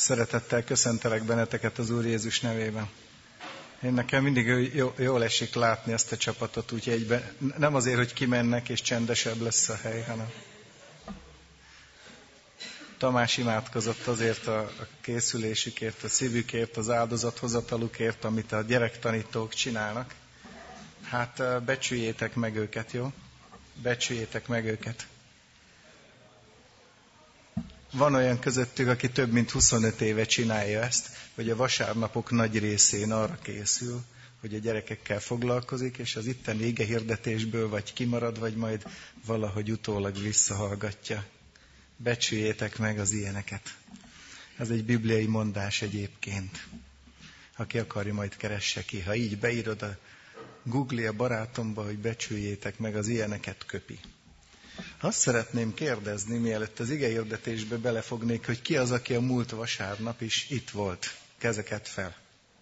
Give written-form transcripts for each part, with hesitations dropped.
Szeretettel köszöntelek benneteket az Úr Jézus nevében. Nekem mindig jól esik látni ezt a csapatot, úgy egyben. Nem azért, hogy kimennek és csendesebb lesz a hely, hanem Tamás imádkozott azért a készülésükért, a szívükért, az áldozathozatalukért, amit a gyerektanítók csinálnak. Hát becsüljétek meg őket, jó? Becsüljétek meg őket. Van olyan közöttük, aki több mint 25 éve csinálja ezt, hogy a vasárnapok nagy részén arra készül, hogy a gyerekekkel foglalkozik, és az itteni igehirdetésből vagy kimarad, vagy majd valahogy utólag visszahallgatja. Becsüljétek meg az ilyeneket. Ez egy bibliai mondás egyébként. Aki akarja, majd keresse ki. Ha így beírod a Google-a barátomba, hogy becsüljétek meg az ilyeneket, köpi. Azt szeretném kérdezni, mielőtt az igehirdetésbe belefognék, hogy ki az, aki a múlt vasárnap is itt volt. Kezeket fel.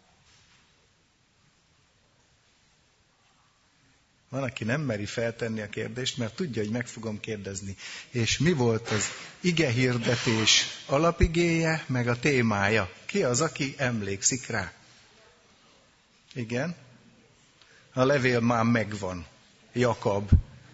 Van, aki nem meri feltenni a kérdést, mert tudja, hogy meg fogom kérdezni. És mi volt az igehirdetés alapigéje, meg a témája? Ki az, aki emlékszik rá? Igen? A levél már megvan. Jakab.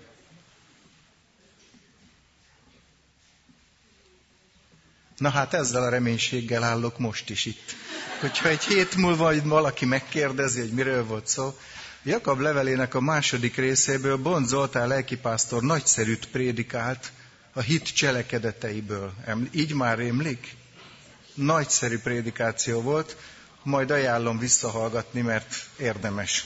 Na hát ezzel a reménységgel állok most is itt. Hogyha egy hét múlva valaki megkérdezi, hogy miről volt szó, Jakab levelének a második részéből Bond Zoltán lelkipásztor nagyszerűt prédikált a hit cselekedeteiből. Így már rémlik? Nagyszerű prédikáció volt, majd ajánlom visszahallgatni, mert érdemes.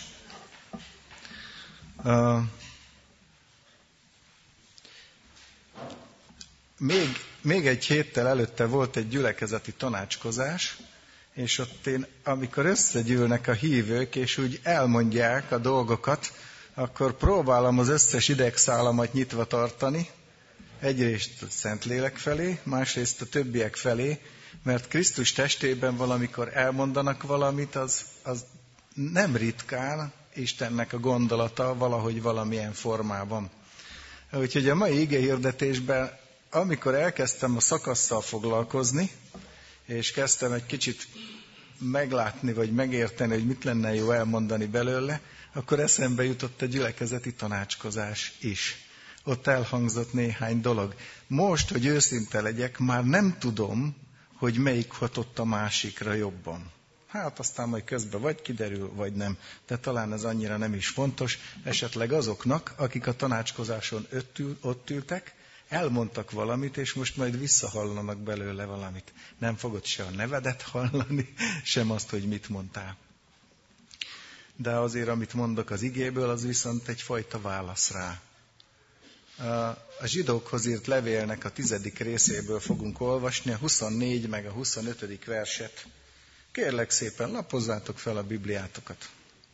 Még egy héttel előtte volt egy gyülekezeti tanácskozás, és ott amikor összegyűlnek a hívők, és úgy elmondják a dolgokat, akkor próbálom az összes idegszálamat nyitva tartani, egyrészt a Szentlélek felé, másrészt a többiek felé, mert Krisztus testében valamikor elmondanak valamit, az nem ritkán Istennek a gondolata valahogy valamilyen formában. Úgyhogy a mai igehirdetésben, amikor elkezdtem a szakasszal foglalkozni, és kezdtem egy kicsit meglátni, vagy megérteni, hogy mit lenne jó elmondani belőle, akkor eszembe jutott a gyülekezeti tanácskozás is. Ott elhangzott néhány dolog. Most, hogy őszinte legyek, már nem tudom, hogy melyik hatott a másikra jobban. Hát aztán majd közben vagy kiderül, vagy nem. De talán ez annyira nem is fontos. Esetleg azoknak, akik a tanácskozáson ott ültek, elmondtak valamit, és most majd visszahallanak belőle valamit. Nem fogod se a nevedet hallani, sem azt, hogy mit mondtál. De azért, amit mondok az igéből, az viszont egyfajta válasz rá. A zsidókhoz írt levélnek a 10. részéből fogunk olvasni, a 24 meg a 25. verset. Kérlek szépen, lapozzátok fel a Bibliátokat.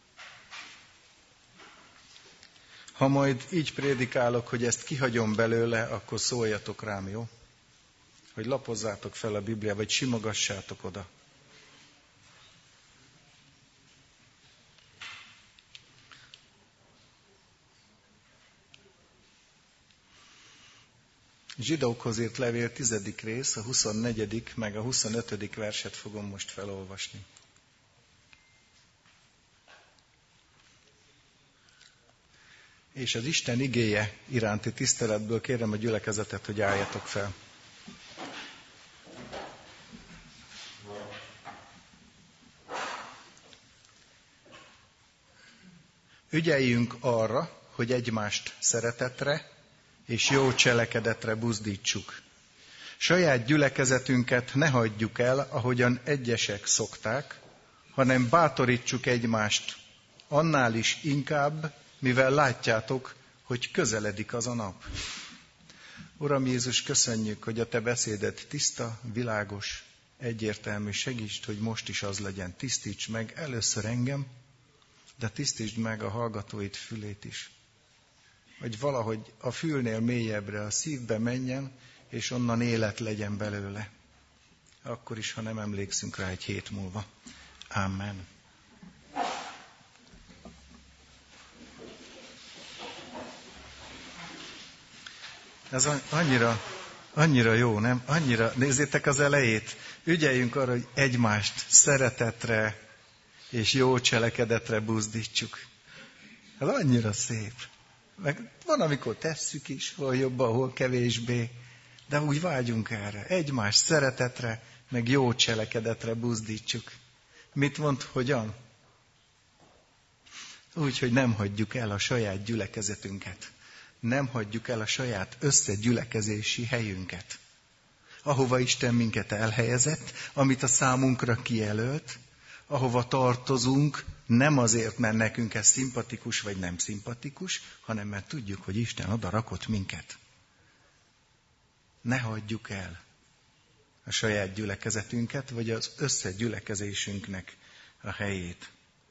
Ha majd így prédikálok, hogy ezt kihagyom belőle, akkor szóljatok rám, jó? Hogy lapozzátok fel a Bibliát, vagy simogassátok oda. Zsidókhoz írt levél 10. rész, a 24. meg a 25. verset fogom most felolvasni. És az Isten igéje iránti tiszteletből kérem a gyülekezetet, hogy álljatok fel. Ügyeljünk arra, hogy egymást szeretetre és jó cselekedetre buzdítsuk. Saját gyülekezetünket ne hagyjuk el, ahogyan egyesek szokták, hanem bátorítsuk egymást annál is inkább, mivel látjátok, hogy közeledik az a nap. Uram Jézus, köszönjük, hogy a Te beszéded tiszta, világos, egyértelmű. Segítsd, hogy most is az legyen. Tisztíts meg először engem, de tisztítsd meg a hallgatóid fülét is. Hogy valahogy a fülnél mélyebbre a szívbe menjen, és onnan élet legyen belőle. Akkor is, ha nem emlékszünk rá egy hét múlva. Amen. Ez annyira Annyira jó, nem? Annyira, nézzétek az elejét. Ügyeljünk arra, hogy egymást szeretetre és jó cselekedetre buzdítsuk. Ez annyira szép. Meg van, amikor tesszük is, hol jobban, hol kevésbé, de úgy vágyunk erre. Egymás szeretetre, meg jó cselekedetre buzdítsuk. Mit mond, hogyan? Úgy, hogy nem hagyjuk el a saját gyülekezetünket. Nem hagyjuk el a saját összegyülekezési helyünket. Ahova Isten minket elhelyezett, amit a számunkra kijelölt, ahova tartozunk, nem azért, mert nekünk ez szimpatikus vagy nem szimpatikus, hanem mert tudjuk, hogy Isten oda rakott minket. Ne hagyjuk el a saját gyülekezetünket, vagy az összegyülekezésünknek a helyét.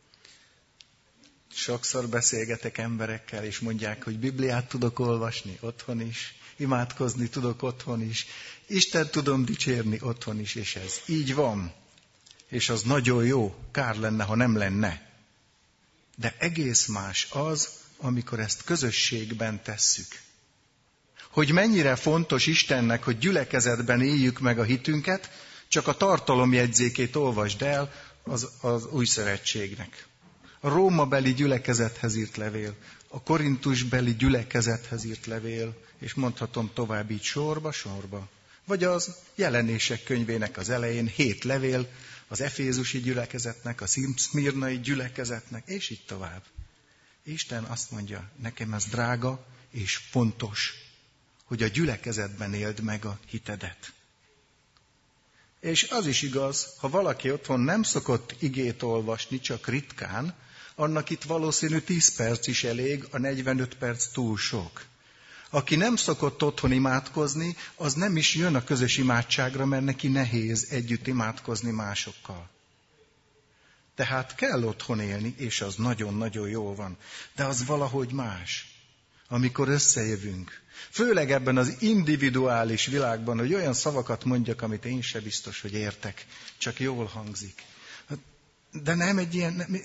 Sokszor beszélgetek emberekkel, és mondják, hogy Bibliát tudok olvasni otthon is, imádkozni tudok otthon is, Isten tudom dicsérni otthon is, és ez így van. És az nagyon jó, kár lenne, ha nem lenne. De egész más az, amikor ezt közösségben tesszük. Hogy mennyire fontos Istennek, hogy gyülekezetben éljük meg a hitünket, csak a tartalomjegyzékét olvasd el az új szövetségnek. A Rómabeli gyülekezethez írt levél, a Korintusbeli gyülekezethez írt levél, és mondhatom tovább így sorba. Vagy az Jelenések könyvének az elején 7 levél, az efézusi gyülekezetnek, a szmirnai gyülekezetnek, és így tovább. Isten azt mondja, nekem ez drága és fontos, hogy a gyülekezetben éld meg a hitedet. És az is igaz, ha valaki otthon nem szokott igét olvasni, csak ritkán, annak itt valószínű 10 perc is elég, a 45 perc túl sok. Aki nem szokott otthon imádkozni, az nem is jön a közös imádságra, mert neki nehéz együtt imádkozni másokkal. Tehát kell otthon élni, és az nagyon-nagyon jó van. De az valahogy más, amikor összejövünk. Főleg ebben az individuális világban, hogy olyan szavakat mondjak, amit én se biztos, hogy értek, csak jól hangzik. De nem egy ilyen...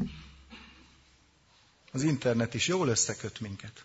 Az internet is jól összeköt minket.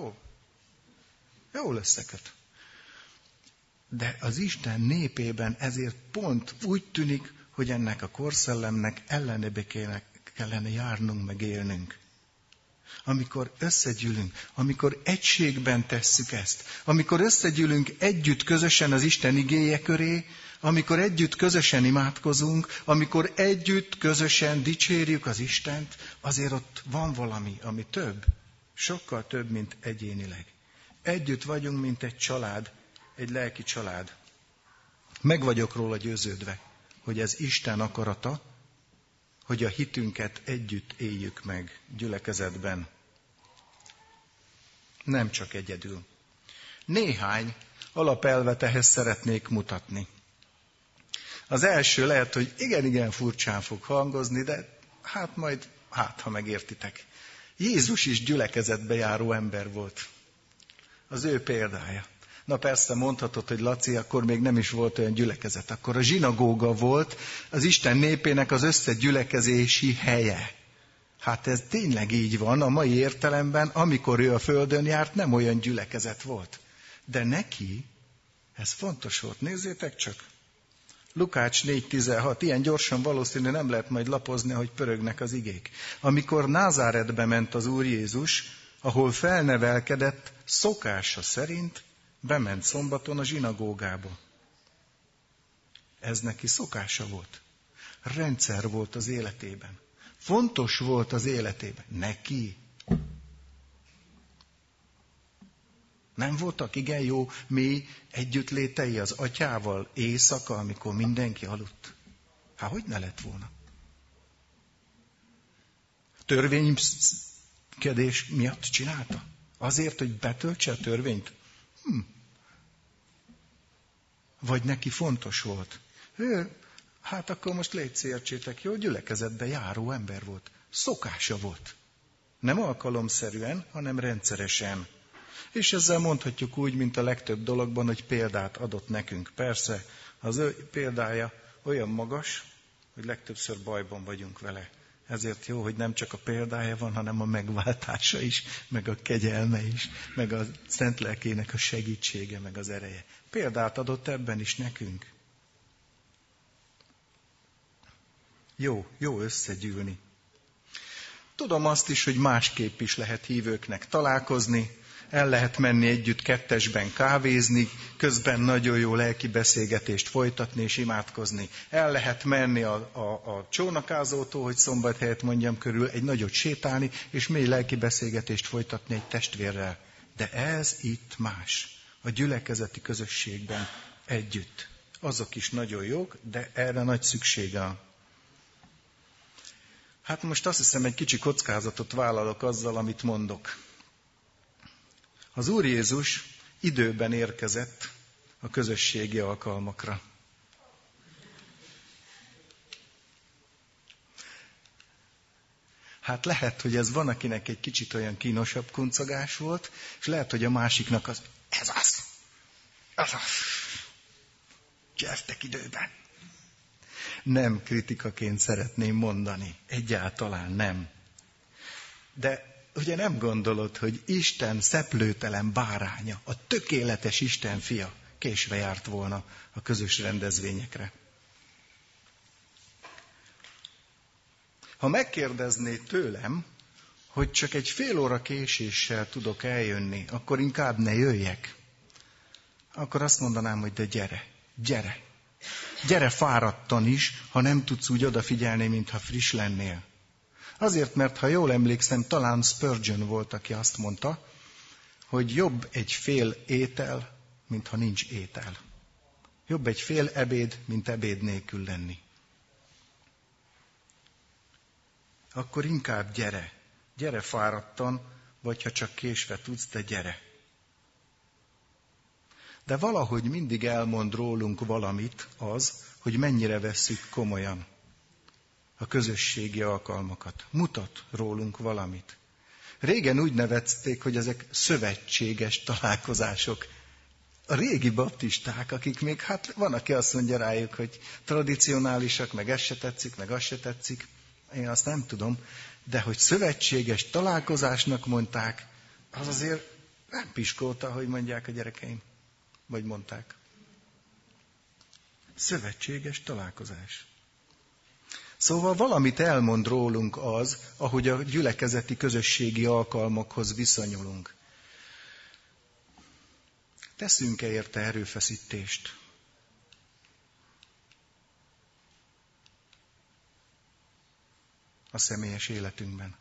Jól összeköt. De az Isten népében ezért pont úgy tűnik, hogy ennek a korszellemnek ellenébe kellene járnunk, meg élnünk. Amikor összegyűlünk, amikor egységben tesszük ezt, amikor összegyűlünk együtt közösen az Isten igéje köré, amikor együtt közösen imádkozunk, amikor együtt közösen dicsérjük az Istent, azért ott van valami, ami több, sokkal több, mint egyénileg. Együtt vagyunk, mint egy család, egy lelki család. Meg vagyok róla győződve, hogy ez Isten akarata, hogy a hitünket együtt éljük meg gyülekezetben. Nem csak egyedül. Néhány alapelvet ehhez szeretnék mutatni. Az első lehet, hogy igen furcsán fog hangozni, de ha megértitek. Jézus is gyülekezetbe járó ember volt. Az ő példája. Na persze mondhatod, hogy Laci, akkor még nem is volt olyan gyülekezet. Akkor a zsinagóga volt az Isten népének az összegyülekezési helye. Hát ez tényleg így van, a mai értelemben, amikor ő a földön járt, nem olyan gyülekezet volt. De neki ez fontos volt. Nézzétek csak. Lukács 4.16, ilyen gyorsan valószínű nem lehet majd lapozni, ahogy pörögnek az igék. Amikor Názáretbe ment az Úr Jézus, ahol felnevelkedett, szokása szerint bement szombaton a zsinagógába. Ez neki szokása volt. Rendszer volt az életében. Fontos volt az életében. Neki. Nem voltak igen jó, mély együttlétei az atyával éjszaka, amikor mindenki aludt? Hogy ne lett volna? Törvénykedés miatt csinálta? Azért, hogy betöltse a törvényt? Vagy neki fontos volt? Akkor most értsétek, jó, gyülekezetbe járó ember volt. Szokása volt. Nem alkalomszerűen, hanem rendszeresen. És ezzel mondhatjuk úgy, mint a legtöbb dologban, hogy példát adott nekünk. Persze, az ő példája olyan magas, hogy legtöbbször bajban vagyunk vele. Ezért jó, hogy nem csak a példája van, hanem a megváltása is, meg a kegyelme is, meg a Szent Lelkének a segítsége, meg az ereje. Példát adott ebben is nekünk. Jó összegyűlni. Tudom azt is, hogy másképp is lehet hívőknek találkozni, el lehet menni együtt kettesben kávézni, közben nagyon jó lelki beszélgetést folytatni és imádkozni. El lehet menni a csónakázótól, hogy Szombathelyet mondjam körül, egy nagyot sétálni, és mély lelki beszélgetést folytatni egy testvérrel. De ez itt más. A gyülekezeti közösségben együtt. Azok is nagyon jók, de erre nagy szükség van. Hát most azt hiszem, egy kicsi kockázatot vállalok azzal, amit mondok. Az Úr Jézus időben érkezett a közösségi alkalmakra. Hát lehet, hogy ez van, akinek egy kicsit olyan kínosabb kuncogás volt, és lehet, hogy a másiknak ez az. Gyertek időben. Nem kritikaként szeretném mondani. Egyáltalán nem. De ugye nem gondolod, hogy Isten szeplőtelen báránya, a tökéletes Isten fia késve járt volna a közös rendezvényekre? Ha megkérdezné tőlem, hogy csak egy fél óra késéssel tudok eljönni, akkor inkább ne jöjjek. Akkor azt mondanám, hogy de gyere. Gyere fáradtan is, ha nem tudsz úgy odafigyelni, mintha friss lennél. Azért, mert ha jól emlékszem, talán Spurgeon volt, aki azt mondta, hogy jobb egy fél étel, mint ha nincs étel. Jobb egy fél ebéd, mint ebéd nélkül lenni. Akkor inkább gyere. Gyere fáradtan, vagy ha csak késve tudsz, de gyere. De valahogy mindig elmond rólunk valamit az, hogy mennyire vesszük komolyan a közösségi alkalmakat. Mutat rólunk valamit. Régen úgy nevezték, hogy ezek szövetséges találkozások. A régi baptisták, akik még, van, aki azt mondja rájuk, hogy tradicionálisak, meg ez se tetszik, meg az se tetszik. Én azt nem tudom, de hogy szövetséges találkozásnak mondták, az azért nem piskolta, hogy mondják a gyerekeim. Vagy mondták. Szövetséges találkozás. Szóval valamit elmond rólunk az, ahogy a gyülekezeti közösségi alkalmakhoz viszonyulunk. Teszünk-e érte erőfeszítést? A személyes életünkben.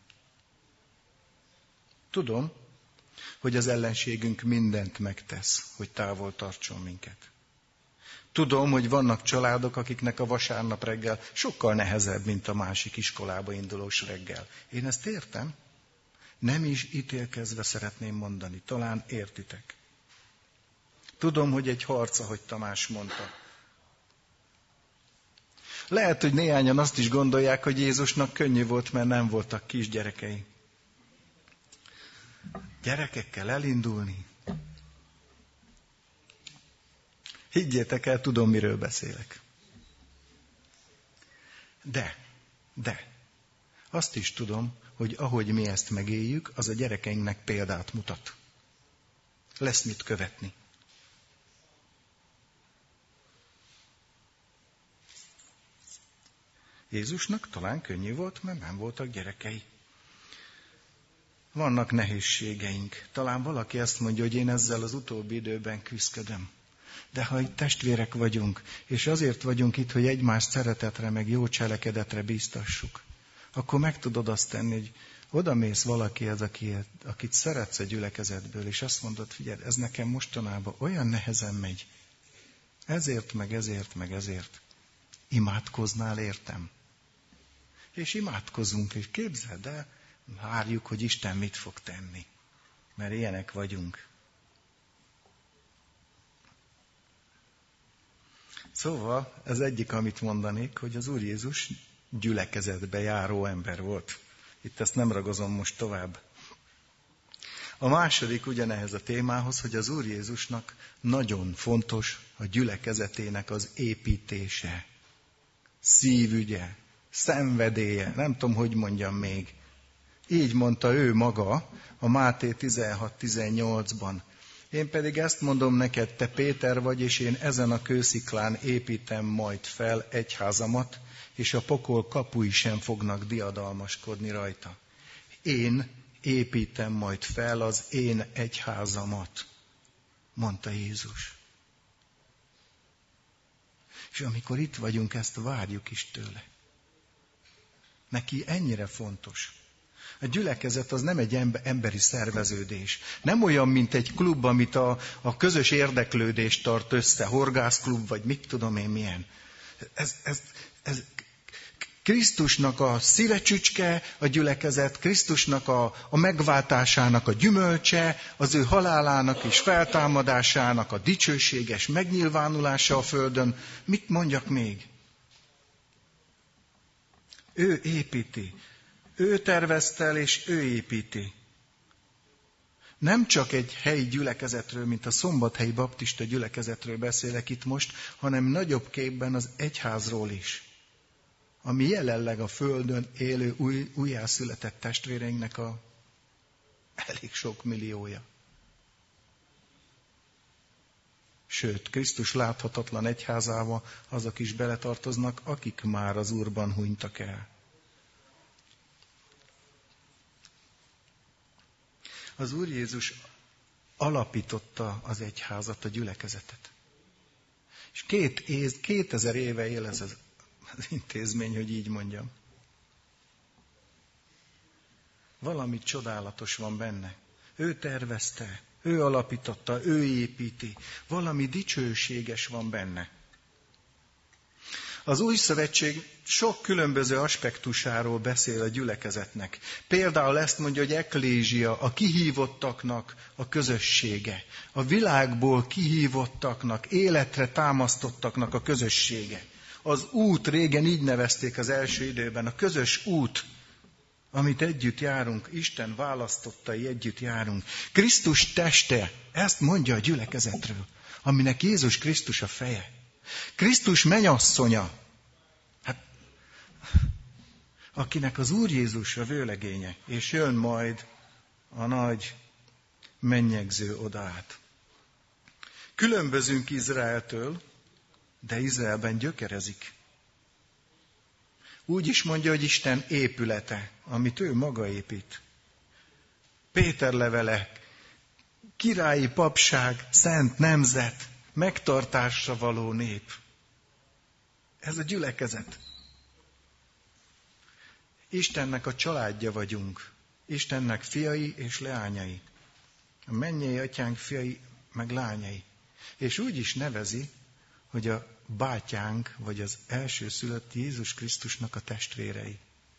Tudom, hogy az ellenségünk mindent megtesz, hogy távol tartson minket. Tudom, hogy vannak családok, akiknek a vasárnap reggel sokkal nehezebb, mint a másik iskolába indulós reggel. Én ezt értem. Nem is ítélkezve szeretném mondani. Talán értitek. Tudom, hogy egy harc, ahogy Tamás mondta. Lehet, hogy néhányan azt is gondolják, hogy Jézusnak könnyű volt, mert nem voltak kisgyerekei. Gyerekekkel elindulni. Higgyétek el, tudom, miről beszélek. De, azt is tudom, hogy ahogy mi ezt megéljük, az a gyerekeinknek példát mutat. Lesz mit követni. Jézusnak talán könnyű volt, mert nem voltak gyerekei. Vannak nehézségeink. Talán valaki azt mondja, hogy én ezzel az utóbbi időben küzdködöm. De ha itt testvérek vagyunk, és azért vagyunk itt, hogy egymás szeretetre, meg jó cselekedetre bíztassuk, akkor meg tudod azt tenni, hogy odamész valakihez, akit szeretsz a gyülekezetből, és azt mondod, figyelj, ez nekem mostanában olyan nehezen megy. Ezért, meg ezért, meg ezért. Imádkoznál értem. És imádkozunk, és képzeld el, várjuk, hogy Isten mit fog tenni. Mert ilyenek vagyunk. Szóval ez egyik, amit mondanék, hogy az Úr Jézus gyülekezetbe járó ember volt. Itt ezt nem ragozom most tovább. A második ugyanehhez a témához, hogy az Úr Jézusnak nagyon fontos a gyülekezetének az építése. Szívügye. szenvedélye, nem tudom, hogy mondjam még. Így mondta ő maga a Máté 16-18-ban. Én pedig ezt mondom neked, te Péter vagy, és én ezen a kősziklán építem majd fel egyházamat, és a pokol kapui sem fognak diadalmaskodni rajta. Én építem majd fel az én egyházamat, mondta Jézus. És amikor itt vagyunk, ezt várjuk is tőle. Neki ennyire fontos. A gyülekezet az nem egy emberi szerveződés. Nem olyan, mint egy klub, amit a közös érdeklődést tart össze, horgászklub, vagy mit tudom én milyen. Ez Krisztusnak a szívecsücske, a gyülekezet, Krisztusnak a megváltásának a gyümölcse, az ő halálának és feltámadásának a dicsőséges megnyilvánulása a földön. Mit mondjak még? Ő építi. Ő tervezte el, és ő építi. Nem csak egy helyi gyülekezetről, mint a Szombathelyi Baptista gyülekezetről beszélek itt most, hanem nagyobb képben az egyházról is, ami jelenleg a földön élő újjászületett testvéreinknek a elég sok milliója. Sőt, Krisztus láthatatlan egyházába azok is beletartoznak, akik már az Úrban hunytak el. Az Úr Jézus alapította az egyházat, a gyülekezetet. És 2000 éve él ez az intézmény, hogy így mondjam. Valami csodálatos van benne. Ő tervezte, ő alapította, ő építi. Valami dicsőséges van benne. Az Új Szövetség sok különböző aspektusáról beszél a gyülekezetnek. Például ezt mondja, hogy eklézsia, a kihívottaknak a közössége. A világból kihívottaknak, életre támasztottaknak a közössége. Az út, régen így nevezték az első időben, a közös út, amit együtt járunk, Isten választottai együtt járunk. Krisztus teste, ezt mondja a gyülekezetről, aminek Jézus Krisztus a feje. Krisztus mennyasszonya, hát, akinek az Úr Jézus a vőlegénye, és jön majd a nagy mennyegző odát. Különbözünk Izraeltől, de Izraelben gyökerezik. Úgy is mondja, hogy Isten épülete, amit ő maga épít. Péter levele, királyi papság, szent nemzet, megtartásra való nép. Ez a gyülekezet. Istennek a családja vagyunk. Istennek fiai és leányai. A mennyei atyánk fiai meg lányai. És úgy is nevezi, hogy a bátyánk, vagy az elsőszülött Jézus Krisztusnak a testvérei.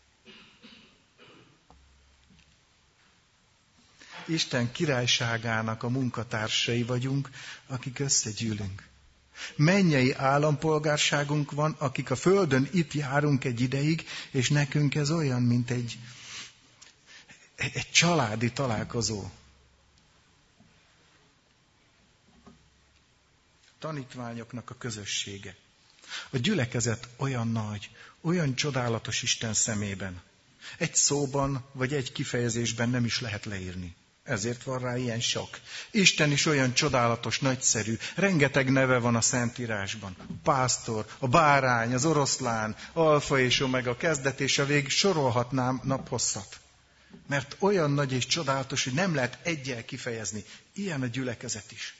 Isten királyságának a munkatársai vagyunk, akik összegyűlünk. Mennyei állampolgárságunk van, akik a földön itt járunk egy ideig, és nekünk ez olyan, mint egy családi találkozó. Tanítványoknak a közössége. A gyülekezet olyan nagy, olyan csodálatos Isten szemében. Egy szóban, vagy egy kifejezésben nem is lehet leírni. Ezért van rá ilyen sok. Isten is olyan csodálatos, nagyszerű. Rengeteg neve van a Szentírásban. A pásztor, a bárány, az oroszlán, alfa és omega, kezdet és a vég, sorolhatnám naphosszat. Mert olyan nagy és csodálatos, hogy nem lehet eggyel kifejezni. Ilyen a gyülekezet is.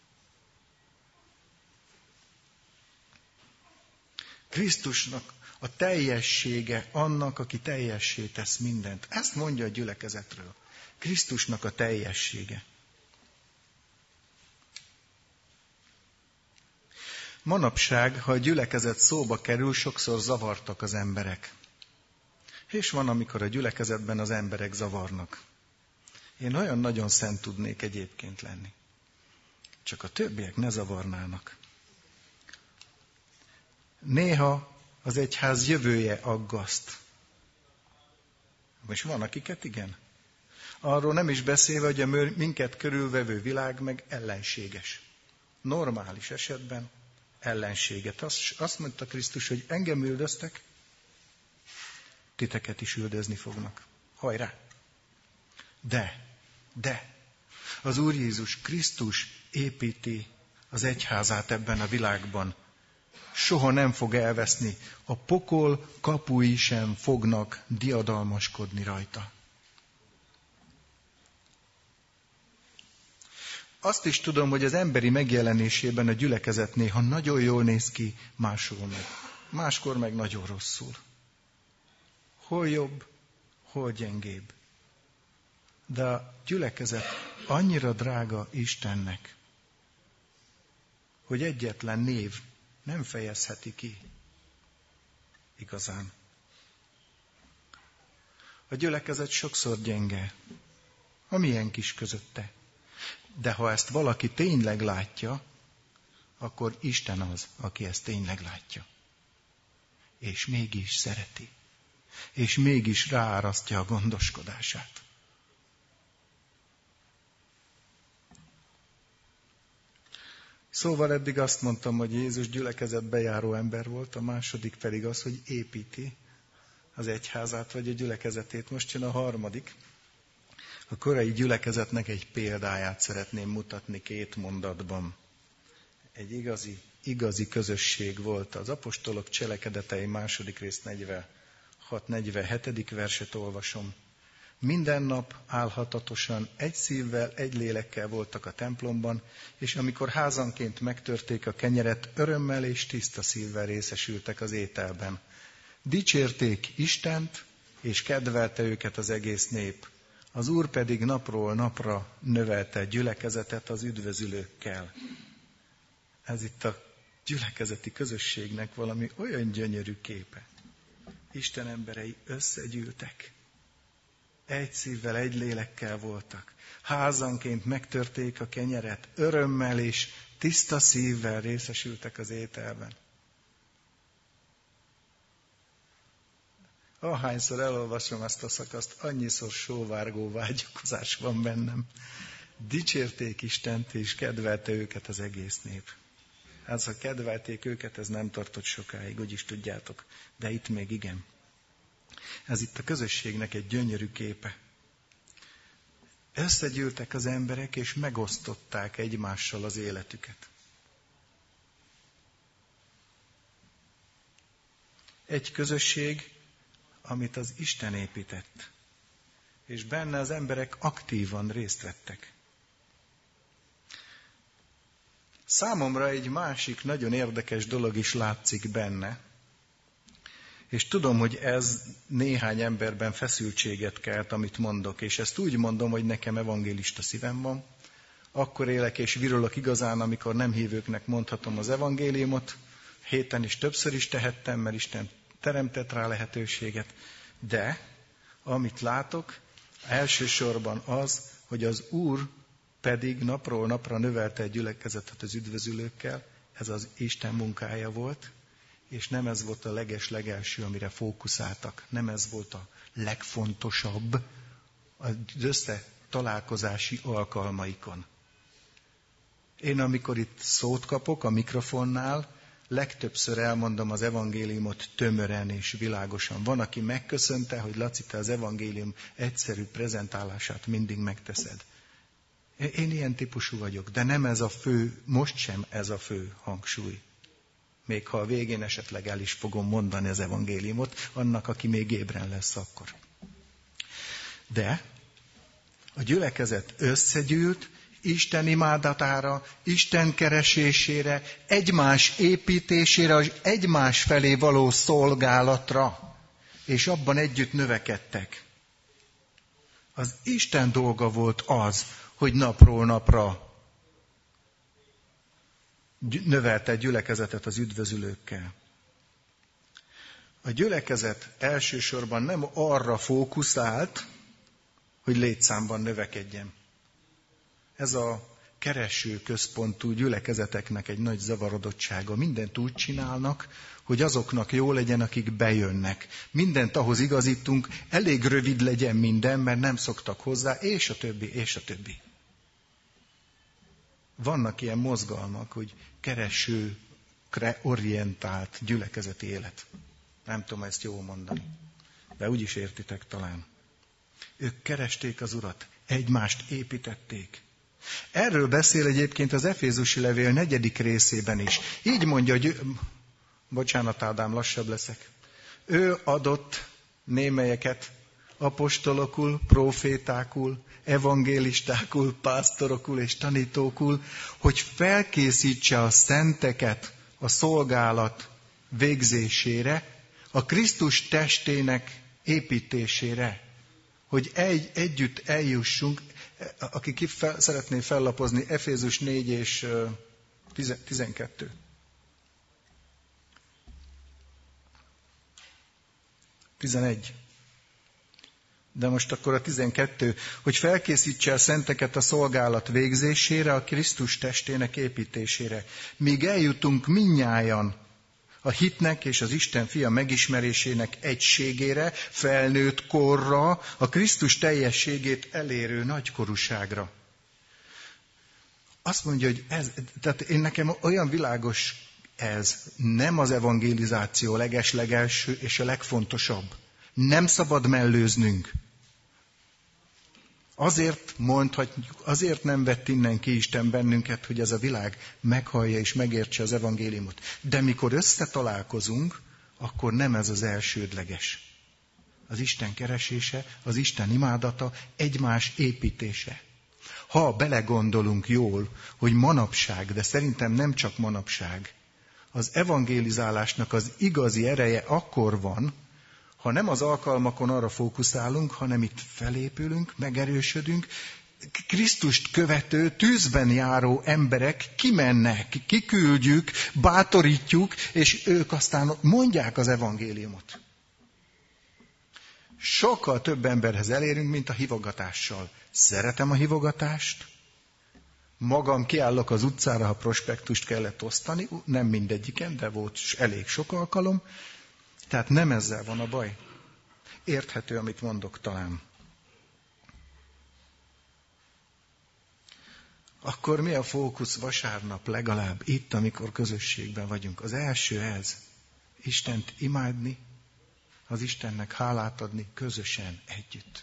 Krisztusnak a teljessége annak, aki teljessé tesz mindent. Ezt mondja a gyülekezetről. Krisztusnak a teljessége. Manapság, ha a gyülekezet szóba kerül, sokszor zavartak az emberek. És van, amikor a gyülekezetben az emberek zavarnak. Én olyan nagyon szent tudnék egyébként lenni. Csak a többiek ne zavarnának. Néha az egyház jövője aggaszt. És van, akiket igen. Arról nem is beszélve, hogy a minket körülvevő világ meg ellenséges. Normális esetben ellenséget. Azt mondta Krisztus, hogy engem üldöztek, titeket is üldözni fognak. Hajrá! De az Úr Jézus Krisztus építi az egyházát ebben a világban. Soha nem fog elveszni. A pokol kapui sem fognak diadalmaskodni rajta. Azt is tudom, hogy az emberi megjelenésében a gyülekezet néha nagyon jól néz ki, máskor meg nagyon rosszul. Hol jobb, hol gyengébb. De a gyülekezet annyira drága Istennek, hogy egyetlen név nem fejezheti ki igazán. A gyülekezet sokszor gyenge, a milyen kis közötte. De ha ezt valaki tényleg látja, akkor Isten az, aki ezt tényleg látja. És mégis szereti. És mégis ráárasztja a gondoskodását. Szóval eddig azt mondtam, hogy Jézus gyülekezetbe járó ember volt, a második pedig az, hogy építi az egyházát, vagy a gyülekezetét. Most jön a harmadik. A korai gyülekezetnek egy példáját szeretném mutatni 2 mondatban. Egy igazi közösség volt. Az apostolok cselekedetei 2. rész 46-47. verset olvasom. Minden nap álhatatosan, egy szívvel, egy lélekkel voltak a templomban, és amikor házanként megtörték a kenyeret, örömmel és tiszta szívvel részesültek az ételben. Dicsérték Istent, és kedvelte őket az egész nép. Az Úr pedig napról napra növelte gyülekezetet az üdvözülőkkel. Ez itt a gyülekezeti közösségnek valami olyan gyönyörű képe. Isten emberei összegyűltek. Egy szívvel, egy lélekkel voltak. Házanként megtörték a kenyeret, örömmel és tiszta szívvel részesültek az ételben. Ahányszor elolvasom ezt a szakaszt, annyiszor sóvárgó vágyakozás van bennem. Dicsérték Istent, és kedvelte őket az egész nép. Hát, ha kedvelték őket, ez nem tartott sokáig, úgyis tudjátok, de itt még igen. Ez itt a közösségnek egy gyönyörű képe. Összegyűltek az emberek, és megosztották egymással az életüket. Egy közösség, amit az Isten épített, és benne az emberek aktívan részt vettek. Számomra egy másik nagyon érdekes dolog is látszik benne, és tudom, hogy ez néhány emberben feszültséget kelt, amit mondok, és ezt úgy mondom, hogy nekem evangélista szívem van. Akkor élek és virulok igazán, amikor nem hívőknek mondhatom az evangéliumot. Héten is többször is tehettem, mert Isten teremtett rá lehetőséget. De amit látok, elsősorban az, hogy az Úr pedig napról napra növelte egy gyülekezetet az üdvözülőkkel, ez az Isten munkája volt, és nem ez volt a legelső, amire fókuszáltak, nem ez volt a legfontosabb az összetalálkozási alkalmaikon. Én amikor itt szót kapok a mikrofonnál, legtöbbször elmondom az evangéliumot tömören és világosan. Van, aki megköszönte, hogy Laci, te az evangélium egyszerű prezentálását mindig megteszed. Én ilyen típusú vagyok, de nem ez a fő, most sem ez a fő hangsúly. Még ha a végén esetleg el is fogom mondani az evangéliumot, annak, aki még ébren lesz akkor. De a gyülekezet összegyűlt, Isten imádatára, Isten keresésére, egymás építésére, és egymás felé való szolgálatra, és abban együtt növekedtek. Az Isten dolga volt az, hogy napról napra növelte gyülekezetet az üdvözülőkkel. A gyülekezet elsősorban nem arra fókuszált, hogy létszámban növekedjen. Ez a kereső központú gyülekezeteknek egy nagy zavarodottsága. Mindent úgy csinálnak, hogy azoknak jó legyen, akik bejönnek. Mindent ahhoz igazítunk, elég rövid legyen minden, mert nem szoktak hozzá, és a többi, és a többi. Vannak ilyen mozgalmak, hogy keresőkre orientált gyülekezeti élet. Nem tudom ezt jól mondani. De úgy is értitek talán. Ők keresték az Urat, egymást építették. Erről beszél egyébként az Efézusi levél 4. részében is. Így mondja, hogy bocsánat Ádám, lassabb leszek. Ő adott némelyeket apostolokul, prófétákul, evangélistákul, pásztorokul és tanítókul, hogy felkészítse a szenteket a szolgálat végzésére, a Krisztus testének építésére, hogy együtt eljussunk, aki szeretné fellapozni, Efézus 4 és 12. 11. De most akkor a 12, hogy felkészítse a szenteket a szolgálat végzésére, a Krisztus testének építésére. Míg eljutunk mindnyájan a hitnek és az Isten fia megismerésének egységére, felnőtt korra, a Krisztus teljességét elérő nagykorúságra. Azt mondja, hogy tehát nekem olyan világos ez, nem az evangelizáció legeslegelső és a legfontosabb. Nem szabad mellőznünk. Azért mondhatjuk, azért nem vett innen ki Isten bennünket, hogy ez a világ meghallja és megértse az evangéliumot. De mikor összetalálkozunk, akkor nem ez az elsődleges. Az Isten keresése, az Isten imádata, egymás építése. Ha belegondolunk jól, hogy manapság, de szerintem nem csak manapság, az evangélizálásnak az igazi ereje akkor van, ha nem az alkalmakon arra fókuszálunk, hanem itt felépülünk, megerősödünk, Krisztust követő, tűzben járó emberek kimennek, kiküldjük, bátorítjuk, és ők aztán mondják az evangéliumot. Sokkal több emberhez elérünk, mint a hívogatással. Szeretem a hívogatást, magam kiállok az utcára, ha prospektust kellett osztani, nem mindegyiken, de volt elég sok alkalom, tehát nem ezzel van a baj. Érthető, amit mondok talán. Akkor mi a fókusz vasárnap legalább itt, amikor közösségben vagyunk? Az első ez. Istent imádni, az Istennek hálát adni közösen, együtt.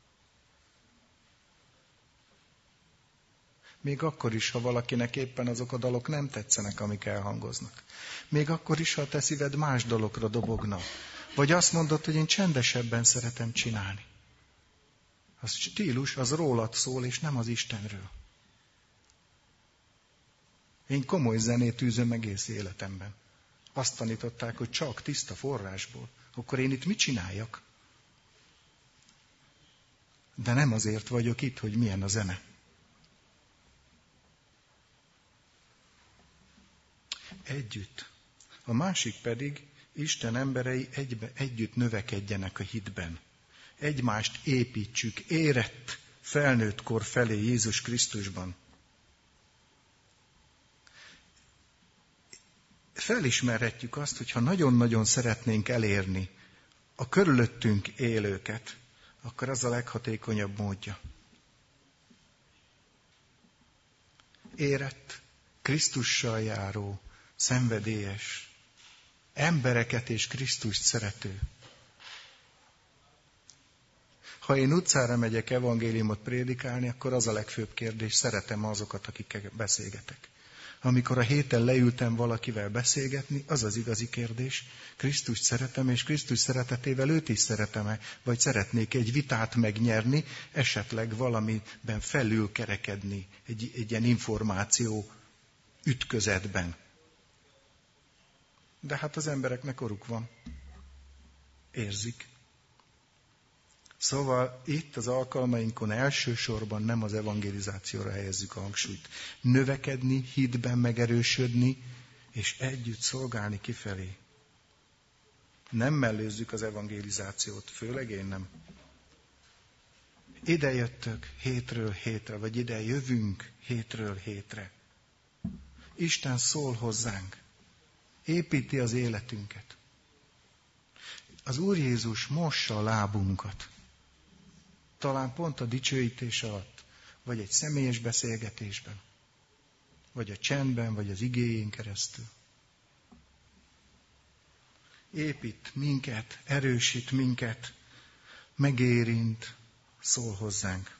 Még akkor is, ha valakinek éppen azok a dalok nem tetszenek, amik elhangoznak. Még akkor is, ha a te szíved más dologra dobogna. Vagy azt mondod, hogy én csendesebben szeretem csinálni. Az stílus, az rólad szól, és nem az Istenről. Én komoly zenét űzöm egész életemben. Azt tanították, hogy csak tiszta forrásból. Akkor én itt mit csináljak? De nem azért vagyok itt, hogy milyen a zene. Együtt. A másik pedig, Isten emberei együtt növekedjenek a hitben. Egymást építsük érett, felnőtt kor felé Jézus Krisztusban. Felismerhetjük azt, hogyha nagyon-nagyon szeretnénk elérni a körülöttünk élőket, akkor az a leghatékonyabb módja. Érett, Krisztussal járó, szenvedélyes, embereket és Krisztust szerető. Ha én utcára megyek evangéliumot prédikálni, akkor az a legfőbb kérdés, szeretem azokat, akikkel beszélgetek. Amikor a héten leültem valakivel beszélgetni, az az igazi kérdés, Krisztust szeretem, és Krisztus szeretetével őt is szeretem-e, vagy szeretnék egy vitát megnyerni, esetleg valamiben felül kerekedni, egy ilyen információ ütközetben. De hát az embereknek orruk van. Érzik. Szóval itt az alkalmainkon elsősorban nem az evangelizációra helyezzük a hangsúlyt. Növekedni, hitben megerősödni, és együtt szolgálni kifelé. Nem mellőzzük az evangelizációt, főleg én nem. Ide jöttök hétről hétre, vagy ide jövünk hétről hétre. Isten szól hozzánk. Építi az életünket. Az Úr Jézus mossa a lábunkat. Talán pont a dicsőítés alatt, vagy egy személyes beszélgetésben, vagy a csendben, vagy az igéjén keresztül. Épít minket, erősít minket, megérint, szól hozzánk.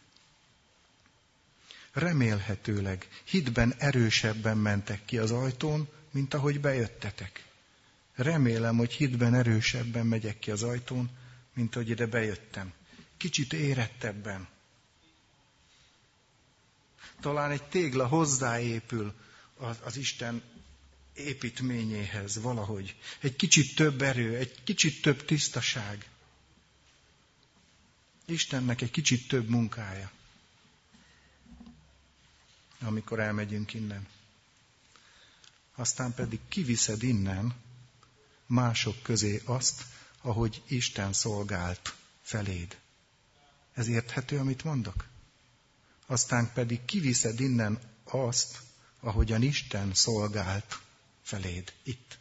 Remélhetőleg hitben erősebben mentek ki az ajtón, mint ahogy bejöttetek. Remélem, hogy hitben erősebben megyek ki az ajtón, mint ahogy ide bejöttem. Kicsit érettebben. Talán egy tégla hozzáépül az Isten építményéhez valahogy. Egy kicsit több erő, egy kicsit több tisztaság. Istennek egy kicsit több munkája, amikor elmegyünk innen. Aztán pedig kiviszed innen mások közé azt, ahogy Isten szolgált feléd. Ez érthető, amit mondok? Aztán pedig kiviszed innen azt, ahogyan Isten szolgált feléd itt.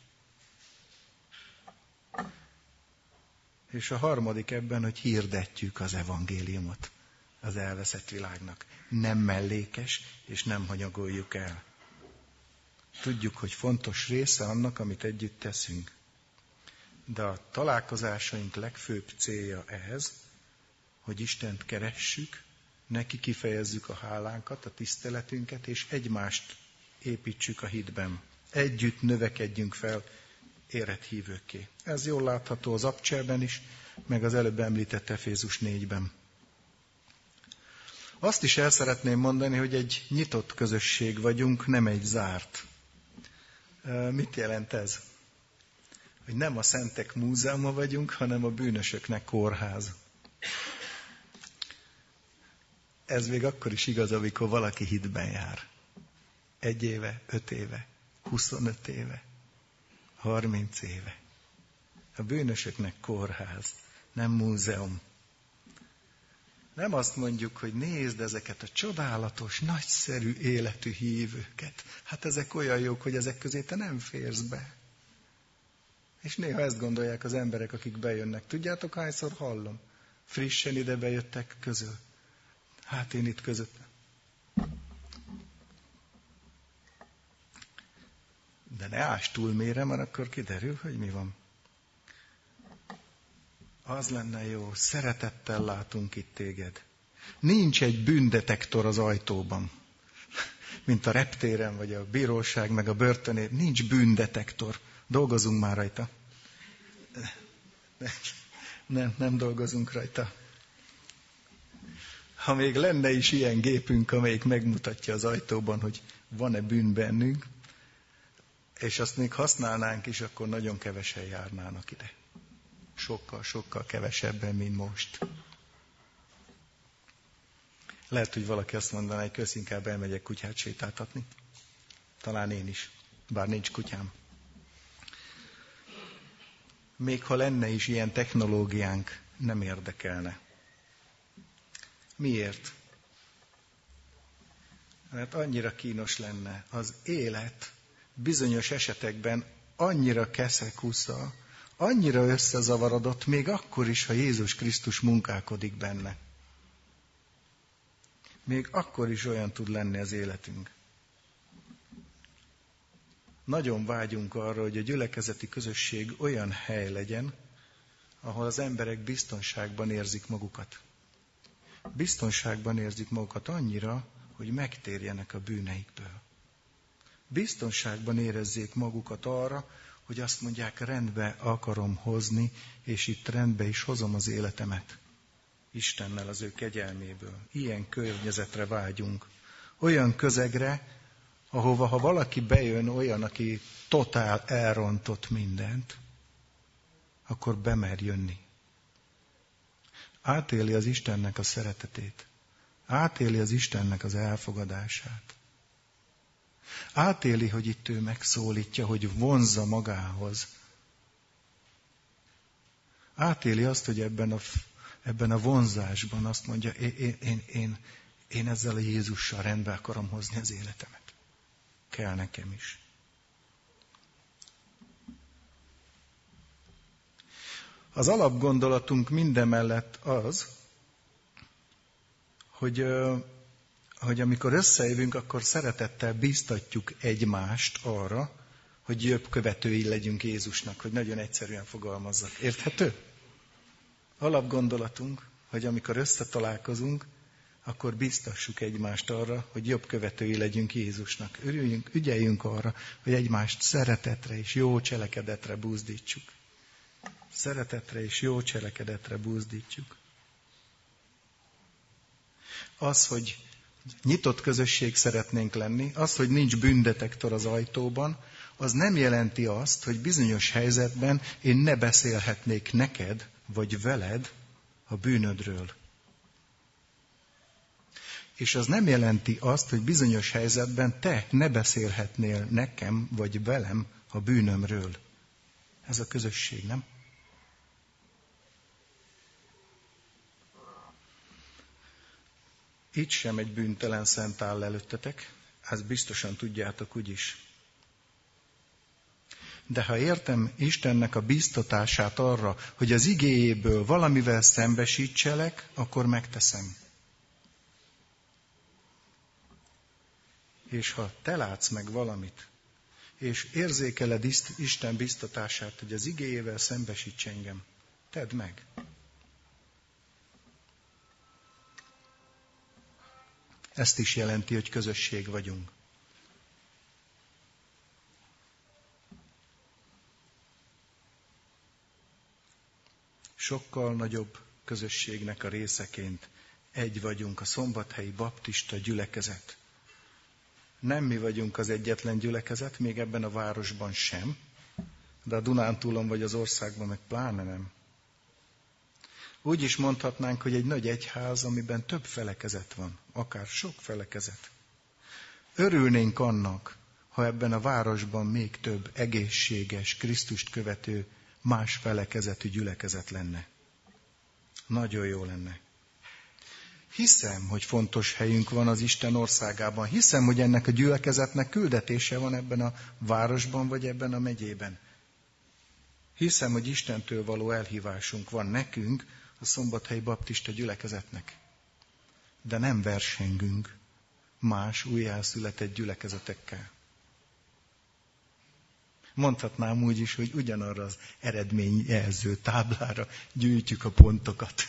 És a harmadik ebben, hogy hirdetjük az evangéliumot az elveszett világnak. Nem mellékes, és nem hanyagoljuk el. Tudjuk, hogy fontos része annak, amit együtt teszünk. De a találkozásaink legfőbb célja ez, hogy Istent keressük, neki kifejezzük a hálánkat, a tiszteletünket, és egymást építsük a hitben. Együtt növekedjünk fel érett hívőkké. Ez jól látható az Abcselben is, meg az előbb említett Efézus 4-ben. Azt is el szeretném mondani, hogy egy nyitott közösség vagyunk, nem egy zárt. Mit jelent ez? Hogy nem a szentek múzeuma vagyunk, hanem a bűnösöknek kórház. Ez még akkor is igaz, amikor valaki hitben jár. 1 éve, 5 éve, 25 éve, 30 éve. A bűnösöknek kórház, nem múzeum. Nem azt mondjuk, hogy nézd ezeket a csodálatos, nagyszerű életű hívőket. Hát ezek olyan jók, hogy ezek közé te nem férsz be. És néha ezt gondolják az emberek, akik bejönnek. Tudjátok, hányszor hallom? Frissen ide bejöttek közül. Hát én itt között. De ne ásd túl mélyre, mert akkor kiderül, hogy mi van. Az lenne jó, szeretettel látunk itt téged. Nincs egy bűndetektor az ajtóban, mint a reptéren, vagy a bíróság, meg a börtönén. Nincs bűndetektor. Dolgozunk már rajta. Nem dolgozunk rajta. Ha még lenne is ilyen gépünk, amelyik megmutatja az ajtóban, hogy van-e bűn bennünk, és azt még használnánk is, akkor nagyon kevesen járnának ide. Sokkal kevesebben, mint most. Lehet, hogy valaki azt mondaná, hogy kösz, inkább elmegyek kutyát sétáltatni. Talán én is, bár nincs kutyám. Még ha lenne is ilyen technológiánk, nem érdekelne. Miért? Mert annyira kínos lenne. Az élet bizonyos esetekben annyira keszekusza, annyira összezavarodott, még akkor is, ha Jézus Krisztus munkálkodik benne. Még akkor is olyan tud lenni az életünk. Nagyon vágyunk arra, hogy a gyülekezeti közösség olyan hely legyen, ahol az emberek biztonságban érzik magukat. Biztonságban érzik magukat annyira, hogy megtérjenek a bűneikből. Biztonságban érezzék magukat arra, hogy azt mondják, rendbe akarom hozni, és itt rendbe is hozom az életemet. Istennel, az ő kegyelméből. Ilyen környezetre vágyunk. Olyan közegre, ahova ha valaki bejön olyan, aki totál elrontott mindent, akkor bemer jönni. Átéli az Istennek a szeretetét. Átéli az Istennek az elfogadását. Átéli, hogy itt ő megszólítja, hogy vonzza magához. Átéli azt, hogy ebben a vonzásban azt mondja, én ezzel a Jézussal rendbe akarom hozni az életemet. Kell nekem is. Az alapgondolatunk mindemellett az, hogy amikor összejövünk, akkor szeretettel bíztatjuk egymást arra, hogy jobb követői legyünk Jézusnak, hogy nagyon egyszerűen fogalmazzak. Érthető? Alapgondolatunk, hogy amikor összetalálkozunk, akkor biztassuk egymást arra, hogy jobb követői legyünk Jézusnak. Ügyeljünk arra, hogy egymást szeretetre és jó cselekedetre buzdítsuk. Szeretetre és jó cselekedetre buzdítsuk. Az, hogy nyitott közösség szeretnénk lenni, az, hogy nincs bűndetektor az ajtóban, az nem jelenti azt, hogy bizonyos helyzetben én ne beszélhetnék neked, vagy veled a bűnödről. És az nem jelenti azt, hogy bizonyos helyzetben te ne beszélhetnél nekem, vagy velem a bűnömről. Ez a közösség, nem? Itt sem egy bűntelen szent áll előttetek, ezt biztosan tudjátok úgyis. De ha értem Istennek a biztatását arra, hogy az igéjéből valamivel szembesítselek, akkor megteszem. És ha te látsz meg valamit, és érzékeled Isten biztatását, hogy az igéjével szembesíts engem, tedd meg. Ezt is jelenti, hogy közösség vagyunk. Sokkal nagyobb közösségnek a részeként egy vagyunk, a Szombathelyi Baptista gyülekezet. Nem mi vagyunk az egyetlen gyülekezet, még ebben a városban sem, de a Dunántúlon vagy az országban meg pláne nem. Úgy is mondhatnánk, hogy egy nagy egyház, amiben több felekezet van, akár sok felekezet. Örülnénk annak, ha ebben a városban még több egészséges, Krisztust követő, más felekezetű gyülekezet lenne. Nagyon jó lenne. Hiszem, hogy fontos helyünk van az Isten országában. Hiszem, hogy ennek a gyülekezetnek küldetése van ebben a városban, vagy ebben a megyében. Hiszem, hogy Istentől való elhívásunk van nekünk, a Szombathelyi Baptista gyülekezetnek. De nem versengünk más újjászületett gyülekezetekkel. Mondhatnám úgy is, hogy ugyanarra az eredményjelző táblára gyűjtjük a pontokat.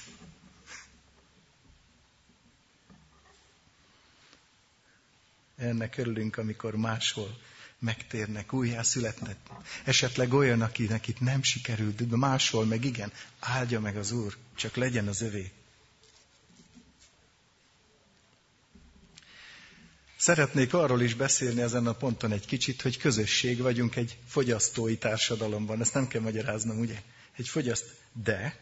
Ennek örülünk, amikor máshol megtérnek, újjászületnek. Esetleg olyan, akinek itt nem sikerült, de máshol meg igen, áldja meg az Úr, csak legyen az övé. Szeretnék arról is beszélni ezen a ponton egy kicsit, hogy közösség vagyunk egy fogyasztói társadalomban. Ezt nem kell magyaráznom, ugye? De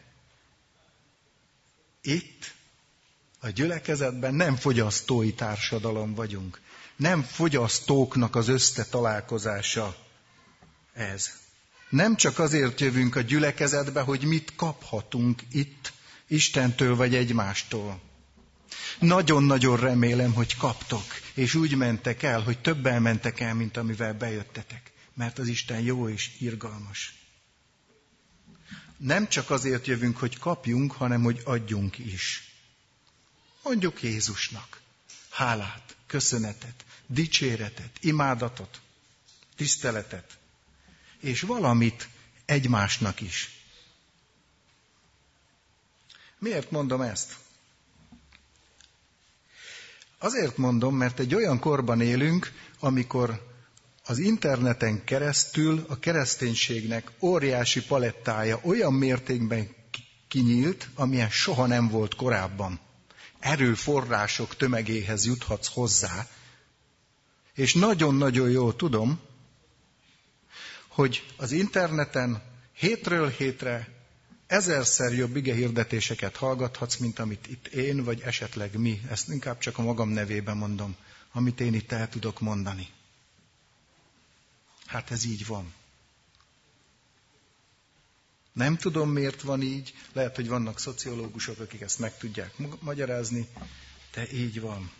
itt a gyülekezetben nem fogyasztói társadalom vagyunk. Nem fogyasztóknak az összetalálkozása ez. Nem csak azért jövünk a gyülekezetbe, hogy mit kaphatunk itt Istentől vagy egymástól. Nagyon-nagyon remélem, hogy kaptok, és úgy mentek el, hogy többen mentek el, mint amivel bejöttetek. Mert az Isten jó és irgalmas. Nem csak azért jövünk, hogy kapjunk, hanem hogy adjunk is. Mondjuk Jézusnak hálát, köszönetet, dicséretet, imádatot, tiszteletet, és valamit egymásnak is. Miért mondom ezt? Azért mondom, mert egy olyan korban élünk, amikor az interneten keresztül a kereszténységnek óriási palettája olyan mértékben kinyílt, amilyen soha nem volt korábban. Erőforrások tömegéhez juthatsz hozzá, és nagyon-nagyon jól tudom, hogy az interneten hétről hétre 1000-szer jobb igehirdetéseket hallgathatsz, mint amit itt én, vagy esetleg mi, ezt inkább csak a magam nevében mondom, amit én itt el tudok mondani. Hát ez így van. Nem tudom, miért van így, lehet, hogy vannak szociológusok, akik ezt meg tudják magyarázni, de így van.